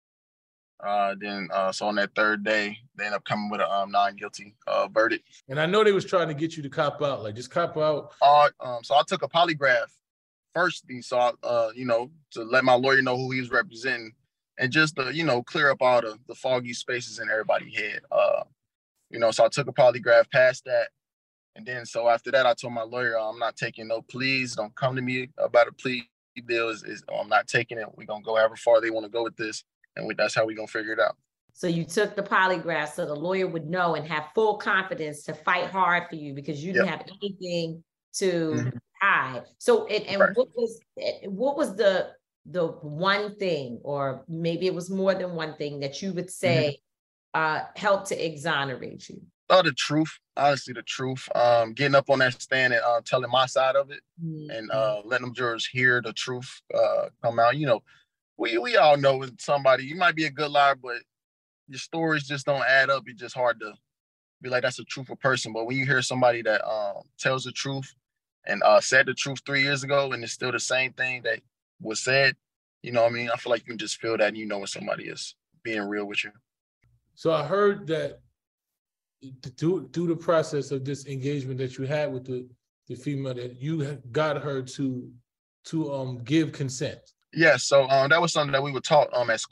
So on that third day, they ended up coming with a non-guilty verdict. And I know they was trying to get you to cop out, like just cop out. So I took a polygraph first, so to let my lawyer know who he was representing. And just to, clear up all the foggy spaces in everybody's head. So I took a polygraph, passed that. And then, so after that, I told my lawyer, I'm not taking no pleas. Don't come to me about a plea deal. I'm not taking it. We're going to go however far they want to go with this. And that's how we're going to figure it out. So you took the polygraph so the lawyer would know and have full confidence to fight hard for you because you didn't have anything to hide. So, what was the one thing, or maybe it was more than one thing, that you would say helped to exonerate you? The truth, honestly, the truth. Getting up on that stand and telling my side of it, and letting them jurors hear the truth come out. We all know when somebody, you might be a good liar, but your stories just don't add up. It's just hard to be like, that's a truthful person. But when you hear somebody that tells the truth and said the truth 3 years ago, and it's still the same thing that was said, I feel like you can just feel that, and when somebody is being real with you. So I heard that through the process of this engagement that you had with the female, that you got her to give consent. Yeah, so that was something that we were taught at school.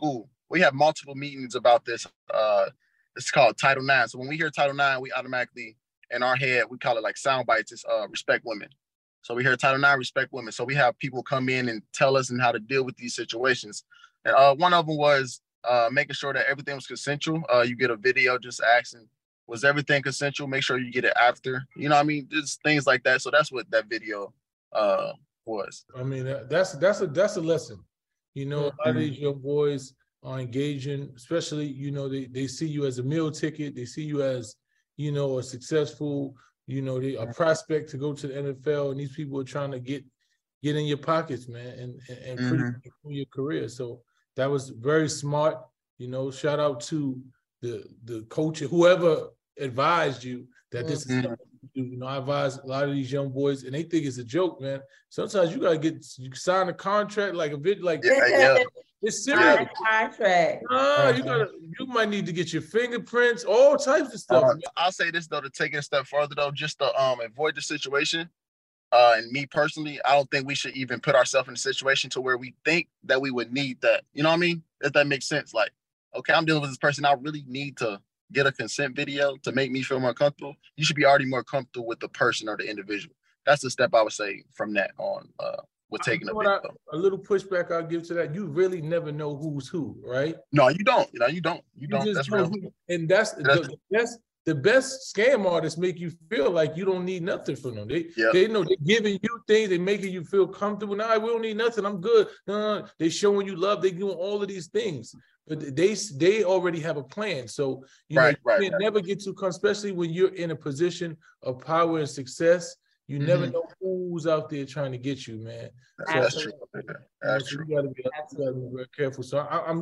we have multiple meetings about this. It's called Title IX. So when we hear Title IX, we automatically, in our head, we call it like sound bites. It's respect women. So we hear Title IX, respect women. So we have people come in and tell us and how to deal with these situations. And one of them was making sure that everything was consensual. You get a video just asking, was everything consensual? Make sure you get it after. You know what I mean? Just things like that. So that's what that video was. I mean, that's a lesson. You know, a lot of these young boys are engaging, especially, you know, they see you as a meal ticket. They see you as, you know, a successful, you know, a prospect to go to the NFL, and these people are trying to get in your pockets, man, and pretty your career. So that was very smart. You know, shout out to the coach, whoever advised you that this is something you do. You know, I advise a lot of these young boys, and they think it's a joke, man. Sometimes you gotta sign a contract, like a bit, like it's serious. Contract. You might need to get your fingerprints, all types of stuff. I'll say this though, to take it a step further though, just to avoid the situation. And me personally, I don't think we should even put ourselves in a situation to where we think that we would need that. You know what I mean? If that makes sense. Like, okay, I'm dealing with this person. I really need to get a consent video to make me feel more comfortable. You should be already more comfortable with the person or the individual. That's the step I would say from that on with taking a video. A little pushback I'll give to that. You really never know who's who, right? No, you don't. You don't. That's real. And that's the best scam artists make you feel like you don't need nothing from them. They know they're giving you things, they're making you feel comfortable. Nah, we don't need nothing. I'm good. No, they're showing you love. They're doing all of these things. But they already have a plan. So you can never get too comfortable, especially when you're in a position of power and success. You never know who's out there trying to get you, man. That's true. That's true. You gotta be very careful. So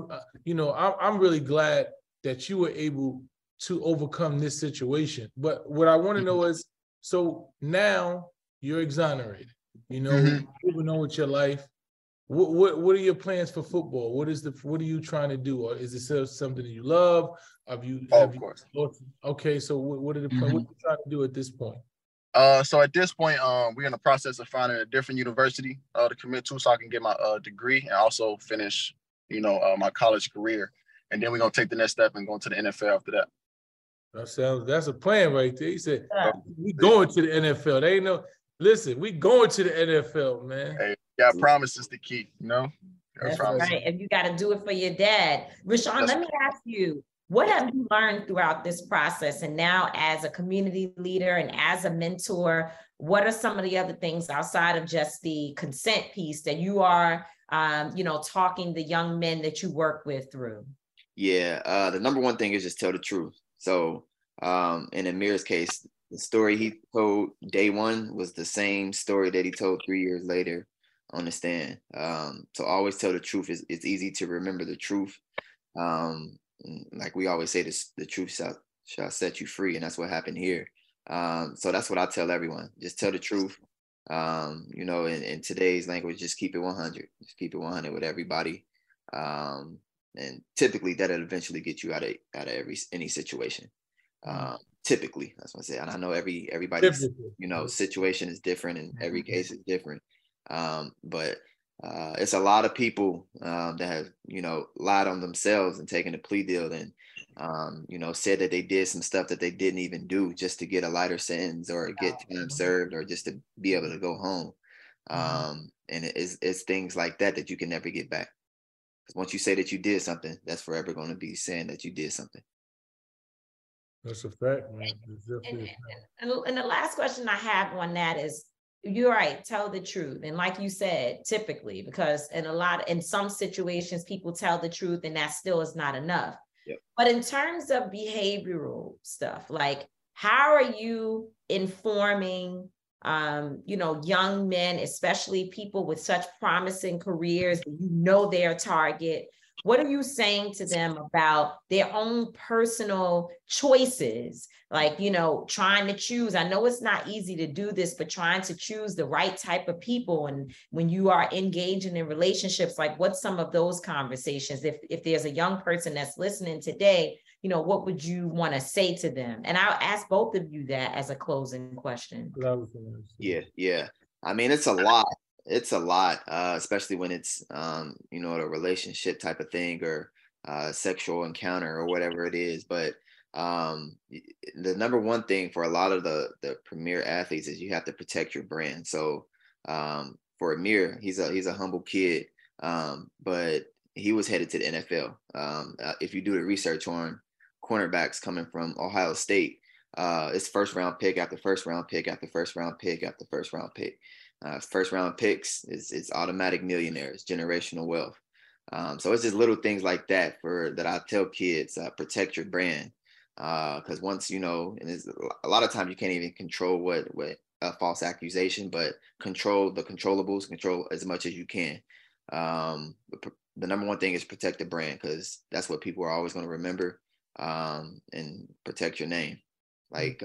I'm really glad that you were able to overcome this situation. But what I want to know is, so now you're exonerated. You know, moving on with your life. What are your plans for football? What are you trying to do? Or is it something that you love? Of course. Okay, so what are the plans? What are you trying to do at this point? So at this point, we're in the process of finding a different university to commit to, so I can get my degree and also finish, my college career. And then we're gonna take the next step and go into the NFL after that. That's a plan right there. He said, we going to the NFL. They ain't no, listen, we going to the NFL, man. Hey, yeah, promises to keep, That's right. And you got to do it for your dad. Rashawn, let me ask you, what have you learned throughout this process? And now as a community leader and as a mentor, what are some of the other things outside of just the consent piece that you are, talking the young men that you work with through? Yeah, the number one thing is just tell the truth. So in Amir's case, the story he told day one was the same story that he told 3 years later on the stand. So always tell the truth. It's easy to remember the truth. Like we always say, the truth shall set you free. And that's what happened here. So that's what I tell everyone. Just tell the truth. In today's language, just keep it 100. Just keep it 100 with everybody. And typically that'll eventually get you out of any situation. Typically, that's what I say. And I know everybody's situation is different and every case is different. But it's a lot of people that have lied on themselves and taken a plea deal and said that they did some stuff that they didn't even do just to get a lighter sentence or get time served or just to be able to go home. And it's things like that you can never get back. Because once you say that you did something, that's forever going to be saying that you did something. That's a fact, man. And the last question I have on that is, you're right, tell the truth. And like you said, typically, because in some situations, people tell the truth and that still is not enough. Yep. But in terms of behavioral stuff, like how are you informing young men, especially people with such promising careers, their target? What are you saying to them about their own personal choices? Like, trying to choose. I know it's not easy to do this, but trying to choose the right type of people. And when you are engaging in relationships, like what's some of those conversations? If there's a young person that's listening today, what would you want to say to them? And I'll ask both of you that as a closing question. Yeah. I mean, it's a lot. It's a lot, especially when it's, a relationship type of thing or sexual encounter or whatever it is. But the number one thing for a lot of the premier athletes is you have to protect your brand. So for Amir, he's a humble kid, but he was headed to the NFL. If you do the research on cornerbacks coming from Ohio State, it's first round pick after first round pick after first round pick after first round pick. First round picks is automatic millionaires, generational wealth. So it's just little things like that that I tell kids, protect your brand. Because once, and it's, a lot of times you can't even control what a false accusation, but control the controllables, control as much as you can. The number one thing is protect the brand, because that's what people are always going to remember, and protect your name. Like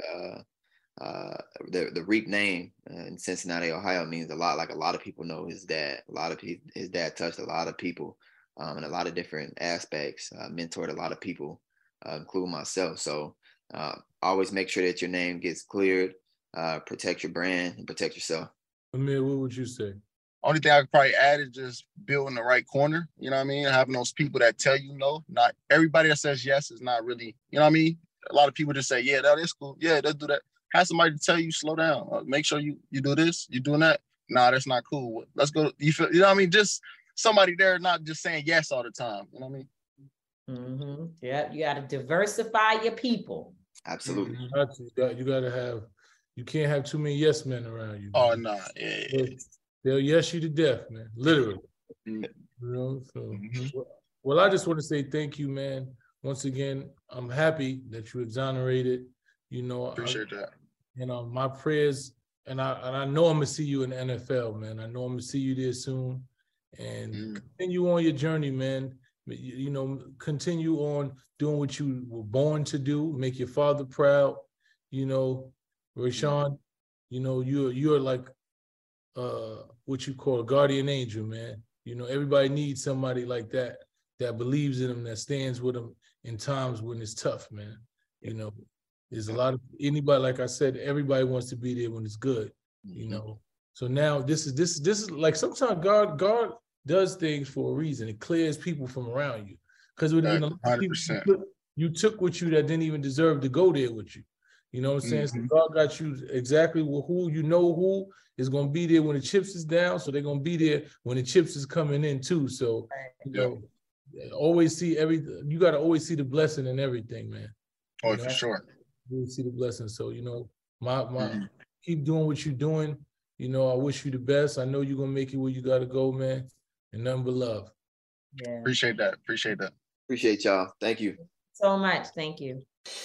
the Reap name in Cincinnati, Ohio means a lot. Like a lot of people know his dad. His dad touched a lot of people in a lot of different aspects, mentored a lot of people, including myself. So always make sure that your name gets cleared, protect your brand, and protect yourself. Amir, what would you say? Only thing I could probably add is just building the right corner. You know what I mean? Having those people that tell you no. Not everybody that says yes is not really, you know what I mean? A lot of people just say, yeah, that is cool. Yeah, let's do that. Have somebody to tell you, slow down. Make sure you do this, you doing that. Nah, that's not cool. Let's go. You know what I mean? Just somebody there, not just saying yes all the time. You know what I mean? Mm-hmm. Yeah, you got to diversify your people. Absolutely. You got to have, you can't have too many yes men around you. Oh, no. Nah. Yeah. They'll yes you to death, man. Literally. So, well, I just want to say thank you, man. Once again, I'm happy that you exonerated. Appreciate that. My prayers, and I know I'm gonna see you in the NFL, man. I know I'm gonna see you there soon, and continue on your journey, man. Continue on doing what you were born to do. Make your father proud. Rashawn, you're like what you call a guardian angel, man. Everybody needs somebody like that believes in them, that stands with them in times when it's tough, man. There's a lot of anybody, like I said, everybody wants to be there when it's good, So now this is like sometimes God does things for a reason. It clears people from around you, because when 100%. You took with you that didn't even deserve to go there with you. You know what I'm saying? So God got you exactly who is going to be there when the chips is down. So they're going to be there when the chips is coming in too. So, always see you got to always see the blessing in everything, man. Oh, for sure. You see the blessing. So, keep doing what you're doing. I wish you the best. I know you're going to make it where you got to go, man. And nothing but love. Yeah. Appreciate that. Appreciate y'all. Thank you so much. Thank you.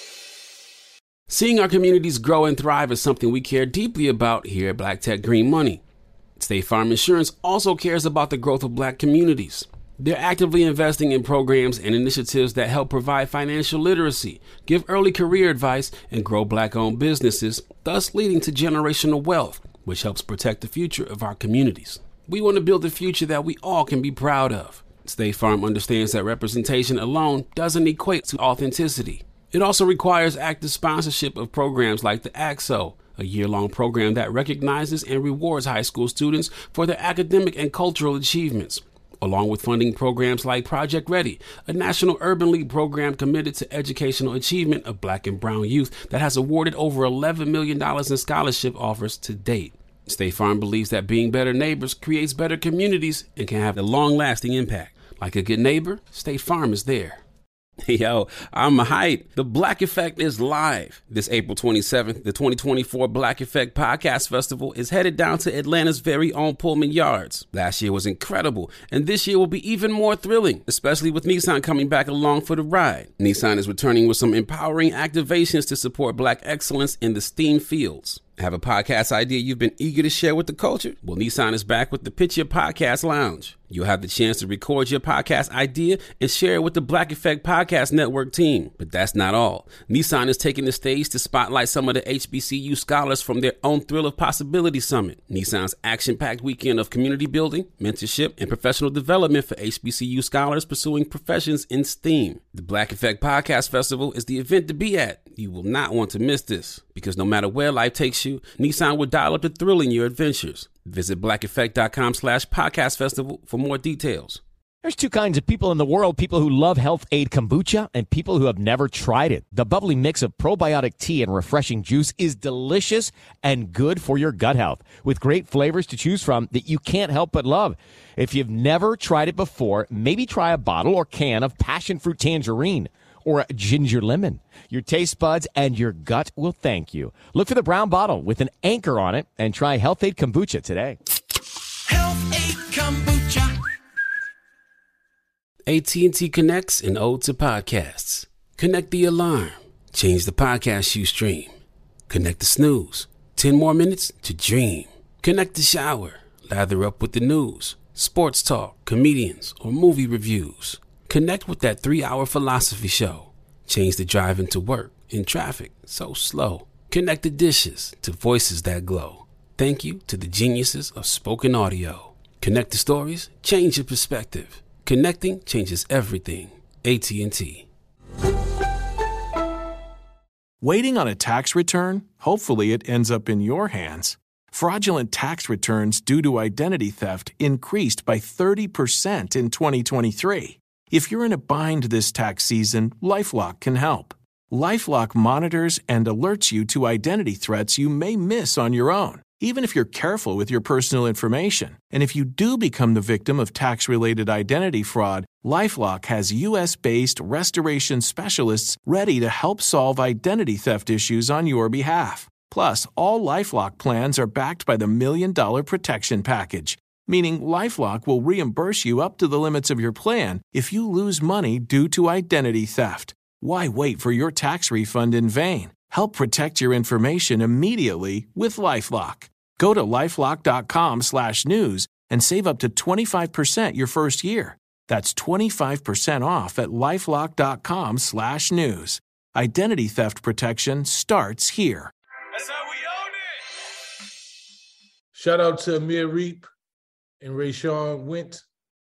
Seeing our communities grow and thrive is something we care deeply about here at Black Tech Green Money. State Farm Insurance also cares about the growth of Black communities. They're actively investing in programs and initiatives that help provide financial literacy, give early career advice, and grow Black-owned businesses, thus leading to generational wealth, which helps protect the future of our communities. We want to build a future that we all can be proud of. State Farm understands that representation alone doesn't equate to authenticity. It also requires active sponsorship of programs like the AXO, a year-long program that recognizes and rewards high school students for their academic and cultural achievements, along with funding programs like Project Ready, a National Urban League program committed to educational achievement of Black and brown youth that has awarded over $11 million in scholarship offers to date. State Farm believes that being better neighbors creates better communities and can have a long-lasting impact. Like a good neighbor, State Farm is there. Yo, I'm hyped. The Black Effect is live. This April 27th, the 2024 Black Effect Podcast Festival is headed down to Atlanta's very own Pullman Yards. Last year was incredible, and this year will be even more thrilling, especially with Nissan coming back along for the ride. Nissan is returning with some empowering activations to support Black excellence in the STEAM fields. Have a podcast idea you've been eager to share with the culture? Well, Nissan is back with the Pitch Your Podcast Lounge. You'll have the chance to record your podcast idea and share it with the Black Effect Podcast Network team. But that's not all. Nissan is taking the stage to spotlight some of the HBCU scholars from their own Thrill of Possibility Summit, Nissan's action-packed weekend of community building, mentorship, and professional development for HBCU scholars pursuing professions in STEAM. The Black Effect Podcast Festival is the event to be at. You will not want to miss this, because no matter where life takes you, Nissan will dial up the thrill in your adventures. Visit blackeffect.com/podcast festival for more details. There's two kinds of people in the world, people who love Health Aid Kombucha and people who have never tried it. The bubbly mix of probiotic tea and refreshing juice is delicious and good for your gut health, with great flavors to choose from that you can't help but love. If you've never tried it before, maybe try a bottle or can of passion fruit tangerine or a ginger lemon. Your taste buds and your gut will thank you. Look for the brown bottle with an anchor on it and try Health Aid Kombucha today. Health Aid Kombucha. AT&T connects an ode to podcasts. Connect the alarm. Change the podcast you stream. Connect the snooze. 10 more minutes to dream. Connect the shower. Lather up with the news, sports talk, comedians, or movie reviews. Connect with that 3-hour philosophy show. Change the drive into work in traffic so slow. Connect the dishes to voices that glow. Thank you to the geniuses of spoken audio. Connect the stories. Change your perspective. Connecting changes everything. AT&T. Waiting on a tax return? Hopefully it ends up in your hands. Fraudulent tax returns due to identity theft increased by 30% in 2023. If you're in a bind this tax season, LifeLock can help. LifeLock monitors and alerts you to identity threats you may miss on your own, even if you're careful with your personal information. And if you do become the victim of tax-related identity fraud, LifeLock has U.S.-based restoration specialists ready to help solve identity theft issues on your behalf. Plus, all LifeLock plans are backed by the $1 Million Protection Package, meaning LifeLock will reimburse you up to the limits of your plan if you lose money due to identity theft. Why wait for your tax refund in vain? Help protect your information immediately with LifeLock. Go to LifeLock.com/news and save up to 25% your first year. That's 25% off at LifeLock.com/news. Identity theft protection starts here. That's how we own it. Shout out to Amir Reap and Rayshawn Went.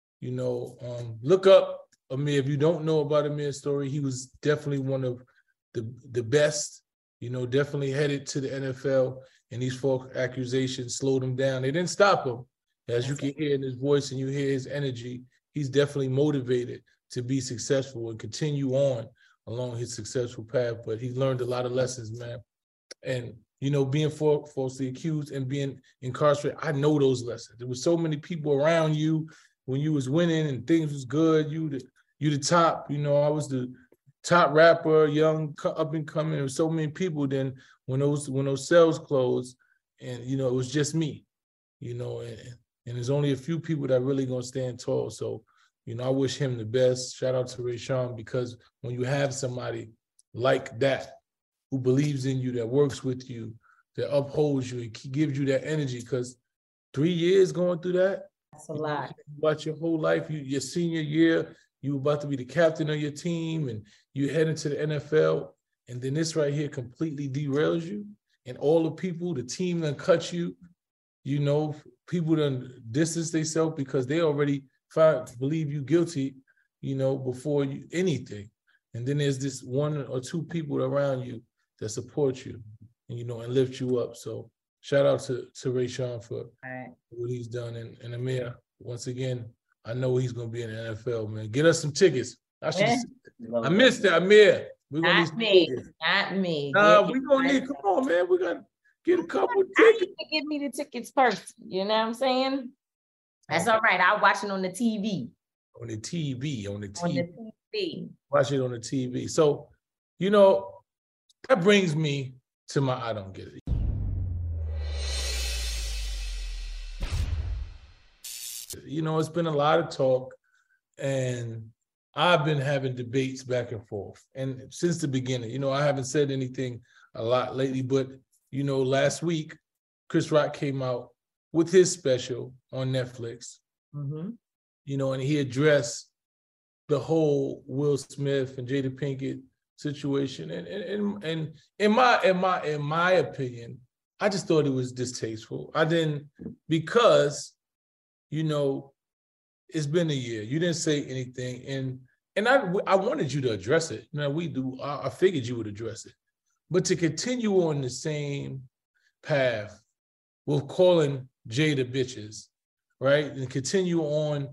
Look up Amir. If you don't know about Amir's story, he was definitely one of the best, definitely headed to the NFL, and these false accusations slowed him down. They didn't stop him. As you can hear in his voice and you hear his energy, he's definitely motivated to be successful and continue on along his successful path. But he learned a lot of lessons, man. And, being falsely accused and being incarcerated, I know those lessons. There were so many people around you when you was winning and things was good. You the top, I was the top rapper, young, up and coming. There were so many people. Then when those cells closed, and it was just me, and there's only a few people that really gonna stand tall. So, I wish him the best. Shout out to Rayshawn, because when you have somebody like that who believes in you, that works with you, that upholds you, and gives you that energy, because 3 years going through that, that's a lot. About your whole life, your senior year, you were about to be the captain of your team, and you head into the NFL, and then this right here completely derails you, and all the people, the team done cut you, people done distance themselves because they already believe you guilty, before you anything. And then there's this one or two people around you that support you, and lift you up. So shout out to Rayshawn for what he's done. And Amir, once again, I know he's going to be in the NFL, man. Get us some tickets. I missed that, Amir. Not me. We're going to need, come on, man. We got to get a couple of tickets. Give me the tickets first. You know what I'm saying? That's all right. I'll watch it on the TV. On the TV. Watch it on the TV. So, that brings me to my I don't get it. It's been a lot of talk, and I've been having debates back and forth. And since the beginning, I haven't said anything a lot lately, but, last week, Chris Rock came out with his special on Netflix, and he addressed the whole Will Smith and Jada Pinkett situation. And in my opinion, I just thought it was distasteful. I didn't, because, it's been a year. You didn't say anything. And I wanted you to address it. I figured you would address it. But to continue on the same path with calling Jada bitches, right? And continue on,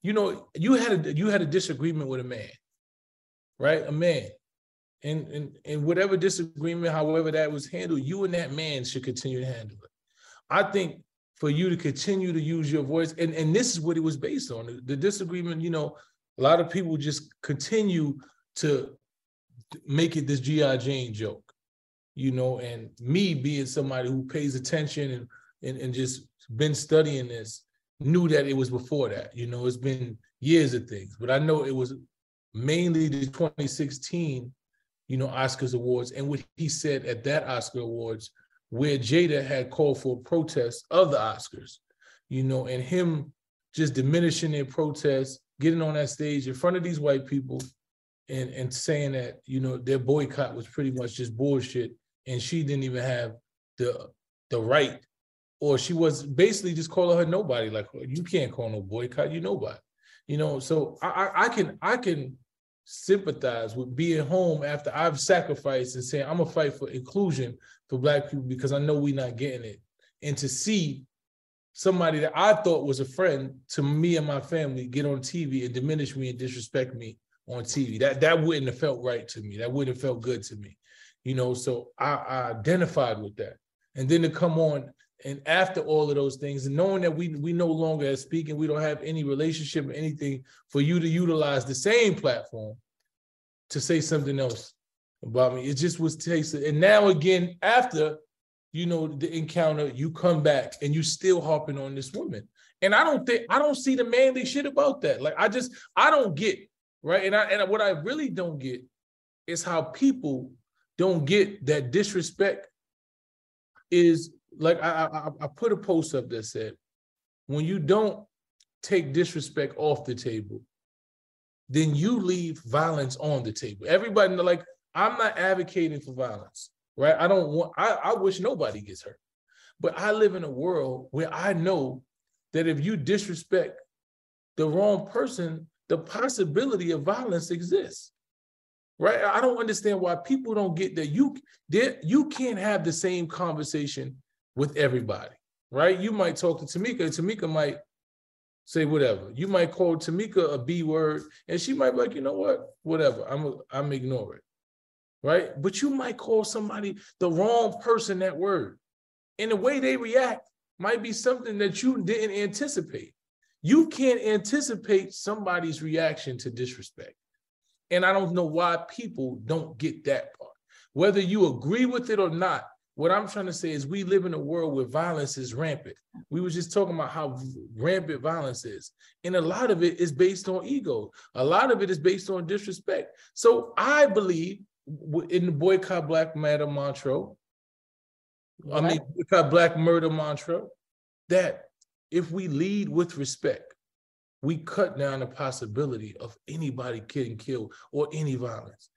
you know, you had a disagreement with a man, right? A man. And whatever disagreement, however that was handled, you and that man should continue to handle it. I think for you to continue to use your voice, and this is what it was based on. The disagreement, you know, a lot of people just continue to make it this G.I. Jane joke, you know, and me being somebody who pays attention and just been studying this, knew that it was before that. You know, it's been years of things, but I know it was mainly the 2016, you know, Oscars Awards, and what he said at that Oscar Awards, where Jada had called for a protest of the Oscars, you know, and him just diminishing their protest, getting on that stage in front of these white people and saying that, you know, their boycott was pretty much just bullshit, and she didn't even have the right, or she was basically just calling her nobody, like, you can't call no boycott, you nobody, you know. So I can sympathize with being home after I've sacrificed and saying I'm gonna fight for inclusion for Black people because I know we're not getting it, and to see somebody that I thought was a friend to me and my family get on TV and diminish me and disrespect me on TV, that wouldn't have felt right to me. That wouldn't have felt good to me, you know. So I identified with that, and then to come on and after all of those things, and knowing that we no longer are speaking, we don't have any relationship or anything, for you to utilize the same platform to say something else about me, it just was tasted. And now again, after, you know, the encounter, you come back and you still harping on this woman. And I don't see the manly shit about that. Like, I don't get, right? And what I really don't get is how people don't get that disrespect is, like, I put a post up that said, when you don't take disrespect off the table, then you leave violence on the table. Everybody, like, I'm not advocating for violence, right? I wish nobody gets hurt. But I live in a world where I know that if you disrespect the wrong person, the possibility of violence exists, right? I don't understand why people don't get that you can't have the same conversation with everybody, right? You might talk to Tamika, and Tamika might say whatever. You might call Tamika a B word, and she might be like, you know what, whatever, I'm ignore it, right? But you might call somebody, the wrong person, that word, and the way they react might be something that you didn't anticipate. You can't anticipate somebody's reaction to disrespect. And I don't know why people don't get that part. Whether you agree with it or not, what I'm trying to say is we live in a world where violence is rampant. We were just talking about how rampant violence is. And a lot of it is based on ego. A lot of it is based on disrespect. So I believe in the boycott Black Matter mantra, boycott Black murder mantra, that if we lead with respect, we cut down the possibility of anybody getting killed or any violence.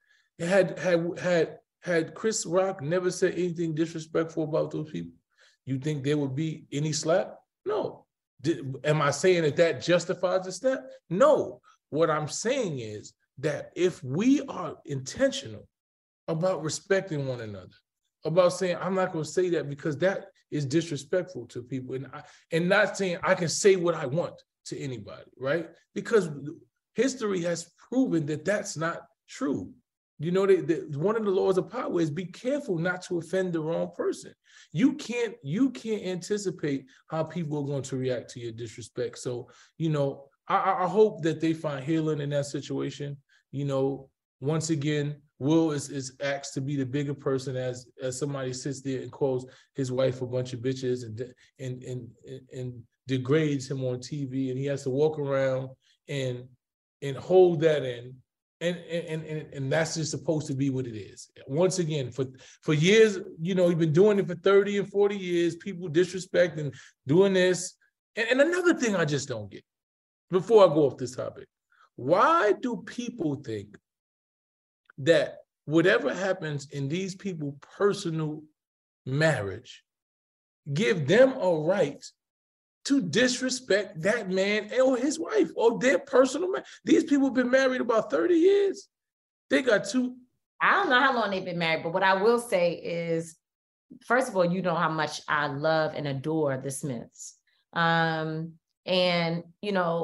Had Chris Rock never said anything disrespectful about those people, you think there would be any slap? No. Am I saying that justifies the slap? No. What I'm saying is that if we are intentional about respecting one another, about saying, I'm not going to say that because that is disrespectful to people, and not saying I can say what I want to anybody, right? Because history has proven that that's not true. You know, one of the laws of power is be careful not to offend the wrong person. You can't anticipate how people are going to react to your disrespect. So, you know, I hope that they find healing in that situation. You know, once again, Will is asked to be the bigger person as somebody sits there and calls his wife a bunch of bitches and degrades him on TV, and he has to walk around and hold that in. And that's just supposed to be what it is. Once again, for years, you know, he's been doing it for 30 and 40 years, people disrespecting, doing this. And another thing I just don't get, before I go off this topic, why do people think that whatever happens in these people's personal marriage give them a right to disrespect that man or his wife or their personal man? These people have been married about 30 years. They got two. I don't know how long they've been married, but what I will say is, first of all, you know how much I love and adore the Smiths. And, you know,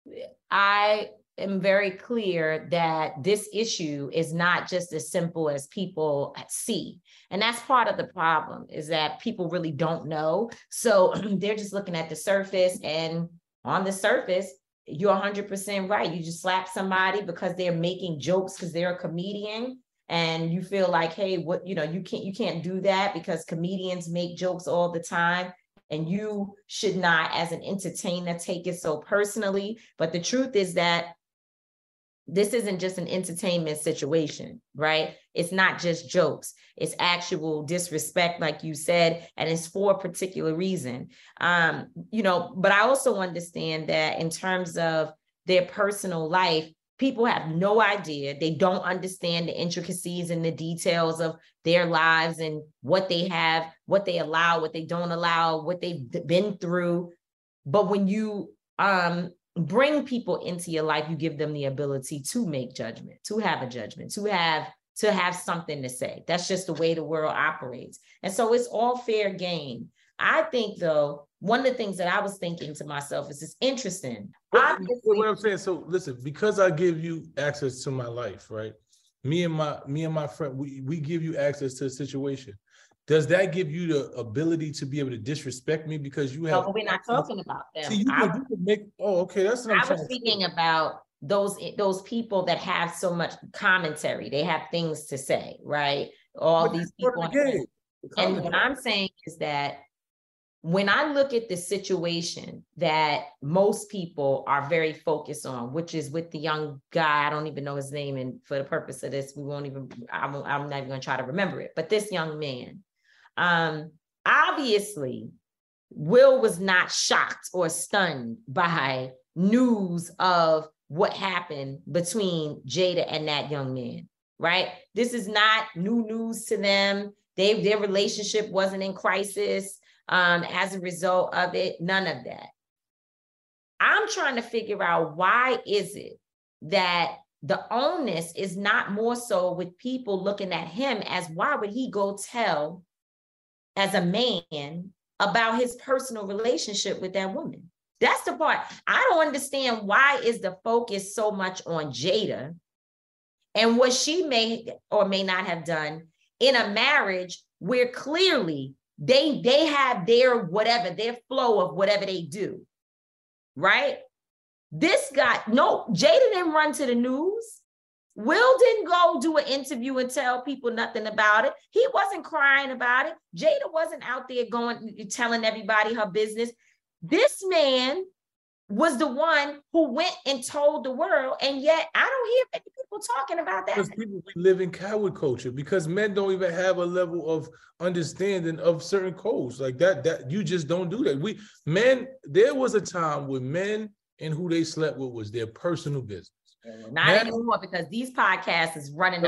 I am very clear that this issue is not just as simple as people see. And that's part of the problem, is that people really don't know. So they're just looking at the surface, and on the surface, you're 100% right. You just slap somebody because they're making jokes because they're a comedian, and you feel like, hey, what, you can't do that because comedians make jokes all the time. And you should not, as an entertainer, take it so personally. But the truth is that this isn't just an entertainment situation, right? It's not just jokes. It's actual disrespect, like you said, and it's for a particular reason. But I also understand that in terms of their personal life, people have no idea. They don't understand the intricacies and the details of their lives and what they have, what they allow, what they don't allow, what they've been through. But when you bring people into your life, you give them the ability to make judgment, to have a judgment, to have something to say. That's just the way the world operates. And so it's all fair game. I think, though, one of the things that I was thinking to myself is, it's interesting. What I'm saying, so listen, because I give you access to my life, right? Me and my friend, we give you access to a situation. Does that give you the ability to be able to disrespect me because you have? No, we're not talking about them. See, you can make. Oh, okay, that's what I was speaking about those people that have so much commentary. They have things to say, right? All these people. And what I'm saying is that when I look at the situation that most people are very focused on, which is with the young guy, I don't even know his name, and for the purpose of this, I'm not even going to try to remember it, but this young man, obviously, Will was not shocked or stunned by news of what happened between Jada and that young man, right? This is not new news to them. Their relationship wasn't in crisis. As a result of it, none of that. I'm trying to figure out, why is it that the onus is not more so with people looking at him as, why would he go tell as a man about his personal relationship with that woman? That's the part. I don't understand, why is the focus so much on Jada and what she may or may not have done in a marriage where clearly they have their flow of whatever they do, right? This guy, no, Jada didn't run to the news. Will didn't go do an interview and tell people nothing about it. He wasn't crying about it. Jada wasn't out there telling everybody her business. This man was the one who went and told the world, and yet I don't hear many people talking about that. Because we live in coward culture, because men don't even have a level of understanding of certain codes like that you just don't do that. There was a time when men and who they slept with was their personal business. Not anymore, because these podcasts is running.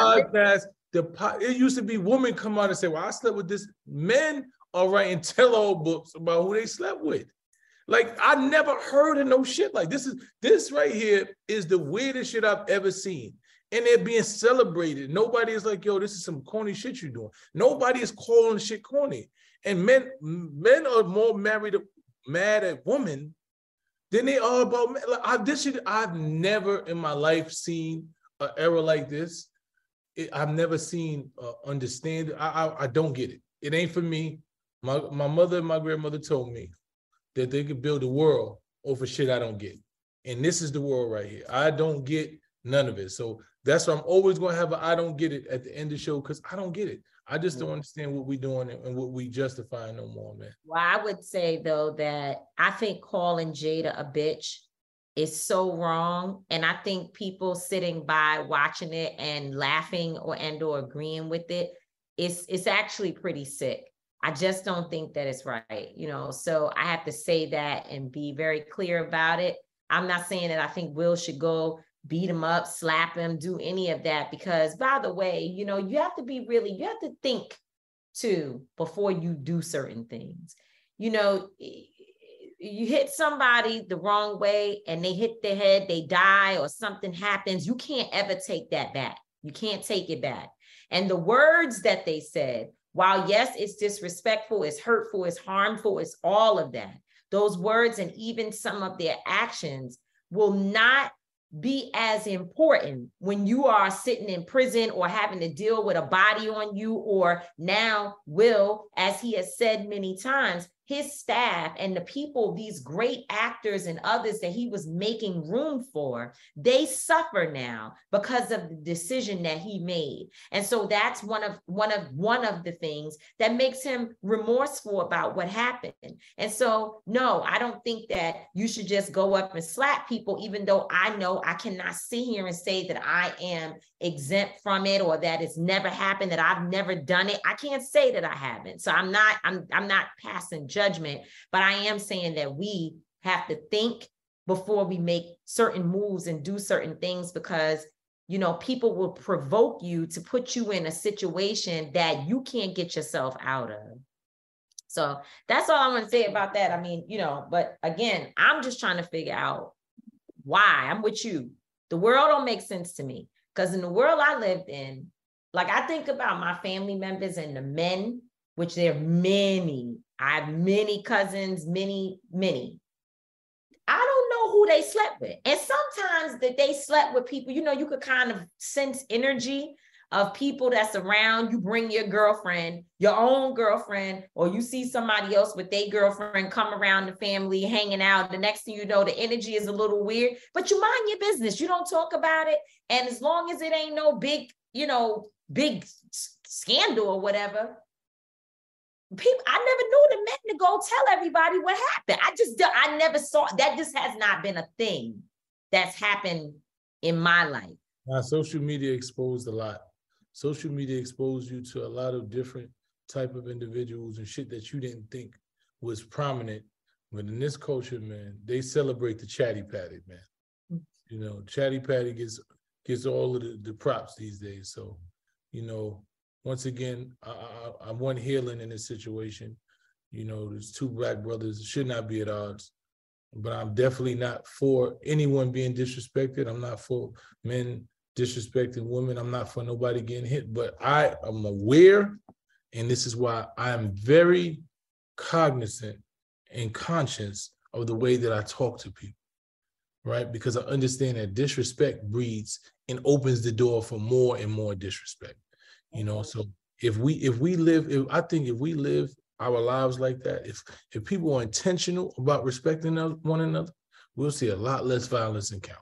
It used to be women come out and say, well, I slept with this. Men are writing tell-all books about who they slept with. Like, I never heard of no shit like this. This right here is the weirdest shit I've ever seen. And they're being celebrated. Nobody is like, yo, this is some corny shit you're doing. Nobody is calling shit corny. And men are more mad at women than they are about men. Like, I've never in my life seen an era like this. I've never seen understand. I don't get it. It ain't for me. My mother and my grandmother told me that they could build a world over shit I don't get. And this is the world right here. I don't get none of it. So that's why I'm always going to have I don't get it at the end of the show, because I don't get it. I just don't understand what we're doing and what we justify no more, man. Well, I would say, though, that I think calling Jada a bitch is so wrong. And I think people sitting by watching it and laughing or agreeing with it, it's actually pretty sick. I just don't think that it's right, so I have to say that and be very clear about it. I'm not saying that I think Will should go beat him up, slap him, do any of that, because, by the way, you have to think too before you do certain things. You hit somebody the wrong way and they hit their head, they die, or something happens. You can't ever take that back. You can't take it back. And the words that they said, while yes, it's disrespectful, it's hurtful, it's harmful, it's all of that. Those words and even some of their actions will not be as important when you are sitting in prison or having to deal with a body on you, or now Will, as he has said many times, his staff and the people, these great actors and others that he was making room for, they suffer now because of the decision that he made. And so that's one of the things that makes him remorseful about what happened. And so, no, I don't think that you should just go up and slap people, even though I know I cannot sit here and say that I am exempt from it or that it's never happened, that I've never done it. I can't say that I haven't. So I'm not passing judgment, but I am saying that we have to think before we make certain moves and do certain things, because, you know, people will provoke you to put you in a situation that you can't get yourself out of. So that's all I want to say about that. I mean, you know, but again, I'm just trying to figure out why. I'm with you. The world don't make sense to me, because in the world I lived in, like, I think about my family members and the men, which there are many. I have many cousins, many. I don't know who they slept with. And sometimes that they slept with people, you know, you could kind of sense energy of people that's around. You bring your girlfriend, your own girlfriend, or you see somebody else with their girlfriend come around the family, hanging out. The next thing you know, the energy is a little weird, but you mind your business. You don't talk about it. And as long as it ain't no big, you know, big scandal or whatever, people, I never knew the men to go tell everybody what happened. I never saw that. Just has not been a thing that's happened in my life. Now, social media exposed a lot. Social media exposed you to a lot of different type of individuals and shit that you didn't think was prominent. But in this culture, man, they celebrate the chatty patty, man. You know, chatty patty gets all of the props these days. So, you know, once again, I want healing in this situation. You know, there's two Black brothers, should not be at odds. But I'm definitely not for anyone being disrespected. I'm not for men disrespecting women. I'm not for nobody getting hit. But I am aware, and this is why I am very cognizant and conscious of the way that I talk to people, right? Because I understand that disrespect breeds and opens the door for more and more disrespect. You know, so if we live our lives like that, if people are intentional about respecting one another, we'll see a lot less violence encounters.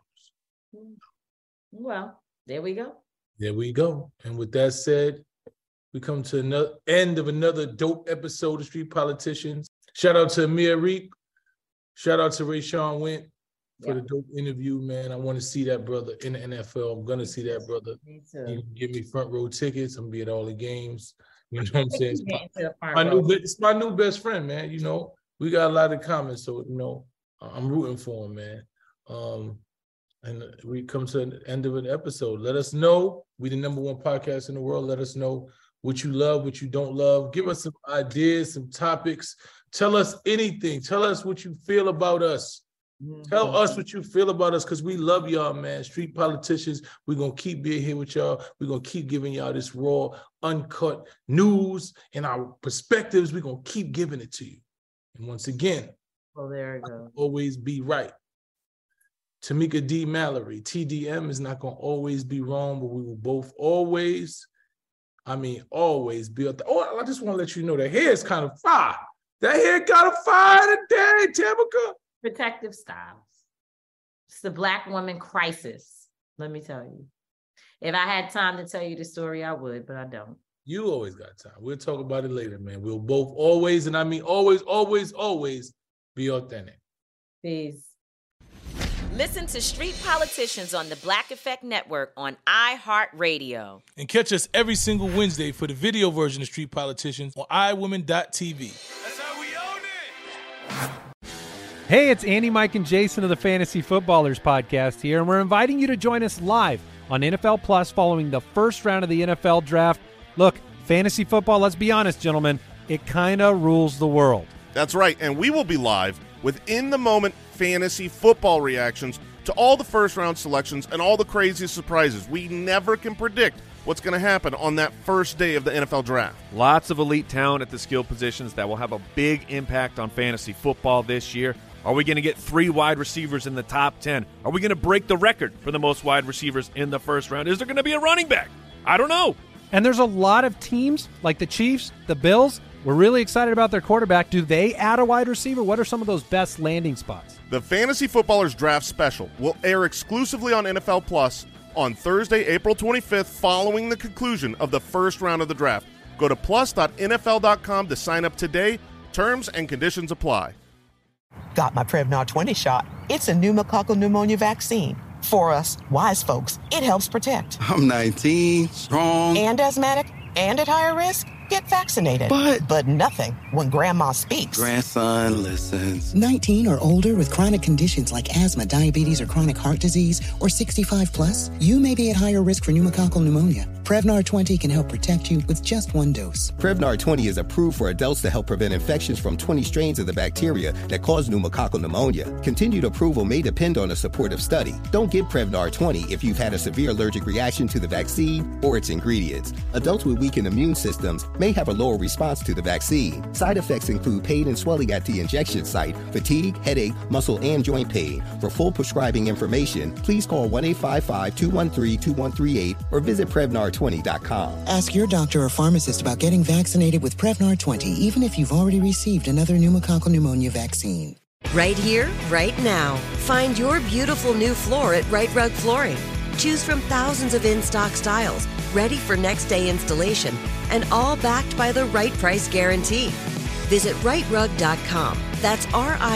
Well, there we go. There we go. And with that said, we come to another end of another dope episode of Street Politicians. Shout out to Amir Reap. Shout out to Rayshawn Went for the dope interview, man. I want to see that brother in the NFL. I'm going to see that brother. Me too. He can give me front row tickets. I'm going to be at all the games. You know what I'm saying? It's my new best friend, man. You know, we got a lot of comments, so, you know, I'm rooting for him, man. And we come to the end of an episode. Let us know. We the #1 podcast in the world. Let us know what you love, what you don't love. Give us some ideas, some topics. Tell us anything. Tell us what you feel about us. Tell us what you feel about us, because we love y'all, man. Street Politicians, we're going to keep being here with y'all. We're going to keep giving y'all this raw, uncut news and our perspectives. We're going to keep giving it to you. And once again, well, there you go. Always be right. Tamika D. Mallory, TDM is not going to always be wrong, but we will both always be up there. Oh, I just want to let you know the hair is kind of fire. That hair got a fire today, Tamika. Protective styles. It's the Black woman crisis. Let me tell you. If I had time to tell you the story, I would, but I don't. You always got time. We'll talk about it later, man. We'll both always, and I mean always, be authentic. Peace. Listen to Street Politicians on the Black Effect Network on iHeartRadio. And catch us every single Wednesday for the video version of Street Politicians on iWomen.tv. That's how we own it. Hey, it's Andy, Mike, and Jason of the Fantasy Footballers podcast here, and we're inviting you to join us live on NFL Plus following the first round of the NFL Draft. Look, fantasy football, let's be honest, gentlemen, it kind of rules the world. That's right, and we will be live with in-the-moment fantasy football reactions to all the first-round selections and all the craziest surprises. We never can predict what's going to happen on that first day of the NFL Draft. Lots of elite talent at the skill positions that will have a big impact on fantasy football this year. Are we going to get 3 wide receivers in the top 10? Are we going to break the record for the most wide receivers in the first round? Is there going to be a running back? I don't know. And there's a lot of teams like the Chiefs, the Bills. We're really excited about their quarterback. Do they add a wide receiver? What are some of those best landing spots? The Fantasy Footballers Draft Special will air exclusively on NFL Plus on Thursday, April 25th, following the conclusion of the first round of the draft. Go to plus.nfl.com to sign up today. Terms and conditions apply. Got my Prevnar 20 shot. It's a pneumococcal pneumonia vaccine. For us, wise folks, it helps protect. I'm 19, strong. And asthmatic, and at higher risk. Get vaccinated. But nothing when grandma speaks. Grandson listens. 19 or older with chronic conditions like asthma, diabetes, or chronic heart disease, or 65 plus, you may be at higher risk for pneumococcal pneumonia. Prevnar 20 can help protect you with just 1 dose. Prevnar 20 is approved for adults to help prevent infections from 20 strains of the bacteria that cause pneumococcal pneumonia. Continued approval may depend on a supportive study. Don't get Prevnar 20 if you've had a severe allergic reaction to the vaccine or its ingredients. Adults with weakened immune systems may have a lower response to the vaccine. Side effects include pain and swelling at the injection site, fatigue, headache, muscle, and joint pain. For full prescribing information, please call 1-855-213-2138 or visit Prevnar20.com. Ask your doctor or pharmacist about getting vaccinated with Prevnar 20, even if you've already received another pneumococcal pneumonia vaccine. Right here, right now. Find your beautiful new floor at Right Rug Flooring. Choose from thousands of in-stock styles, ready for next day installation, and all backed by the right price guarantee. Visit rightrug.com. That's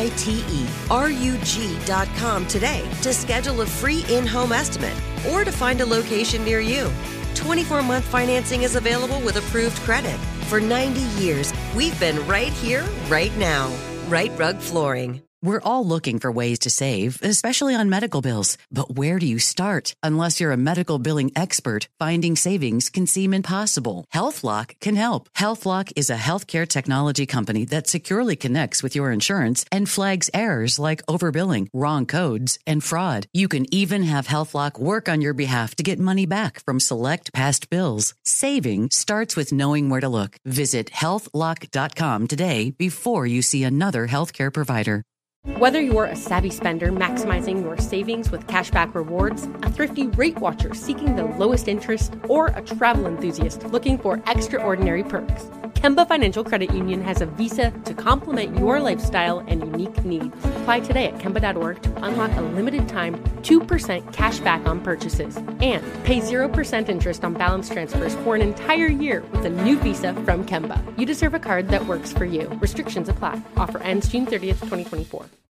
RITERUG.com today to schedule a free in-home estimate or to find a location near you. 24-month financing is available with approved credit. For 90 years, we've been right here, right now. Right Rug Flooring. We're all looking for ways to save, especially on medical bills. But where do you start? Unless you're a medical billing expert, finding savings can seem impossible. HealthLock can help. HealthLock is a healthcare technology company that securely connects with your insurance and flags errors like overbilling, wrong codes, and fraud. You can even have HealthLock work on your behalf to get money back from select past bills. Saving starts with knowing where to look. Visit healthlock.com today before you see another healthcare provider. Whether you're a savvy spender maximizing your savings with cashback rewards, a thrifty rate watcher seeking the lowest interest, or a travel enthusiast looking for extraordinary perks, Kemba Financial Credit Union has a visa to complement your lifestyle and unique needs. Apply today at Kemba.org to unlock a limited time 2% cash back on purchases and pay 0% interest on balance transfers for an entire year with a new visa from Kemba. You deserve a card that works for you. Restrictions apply. Offer ends June 30th, 2024.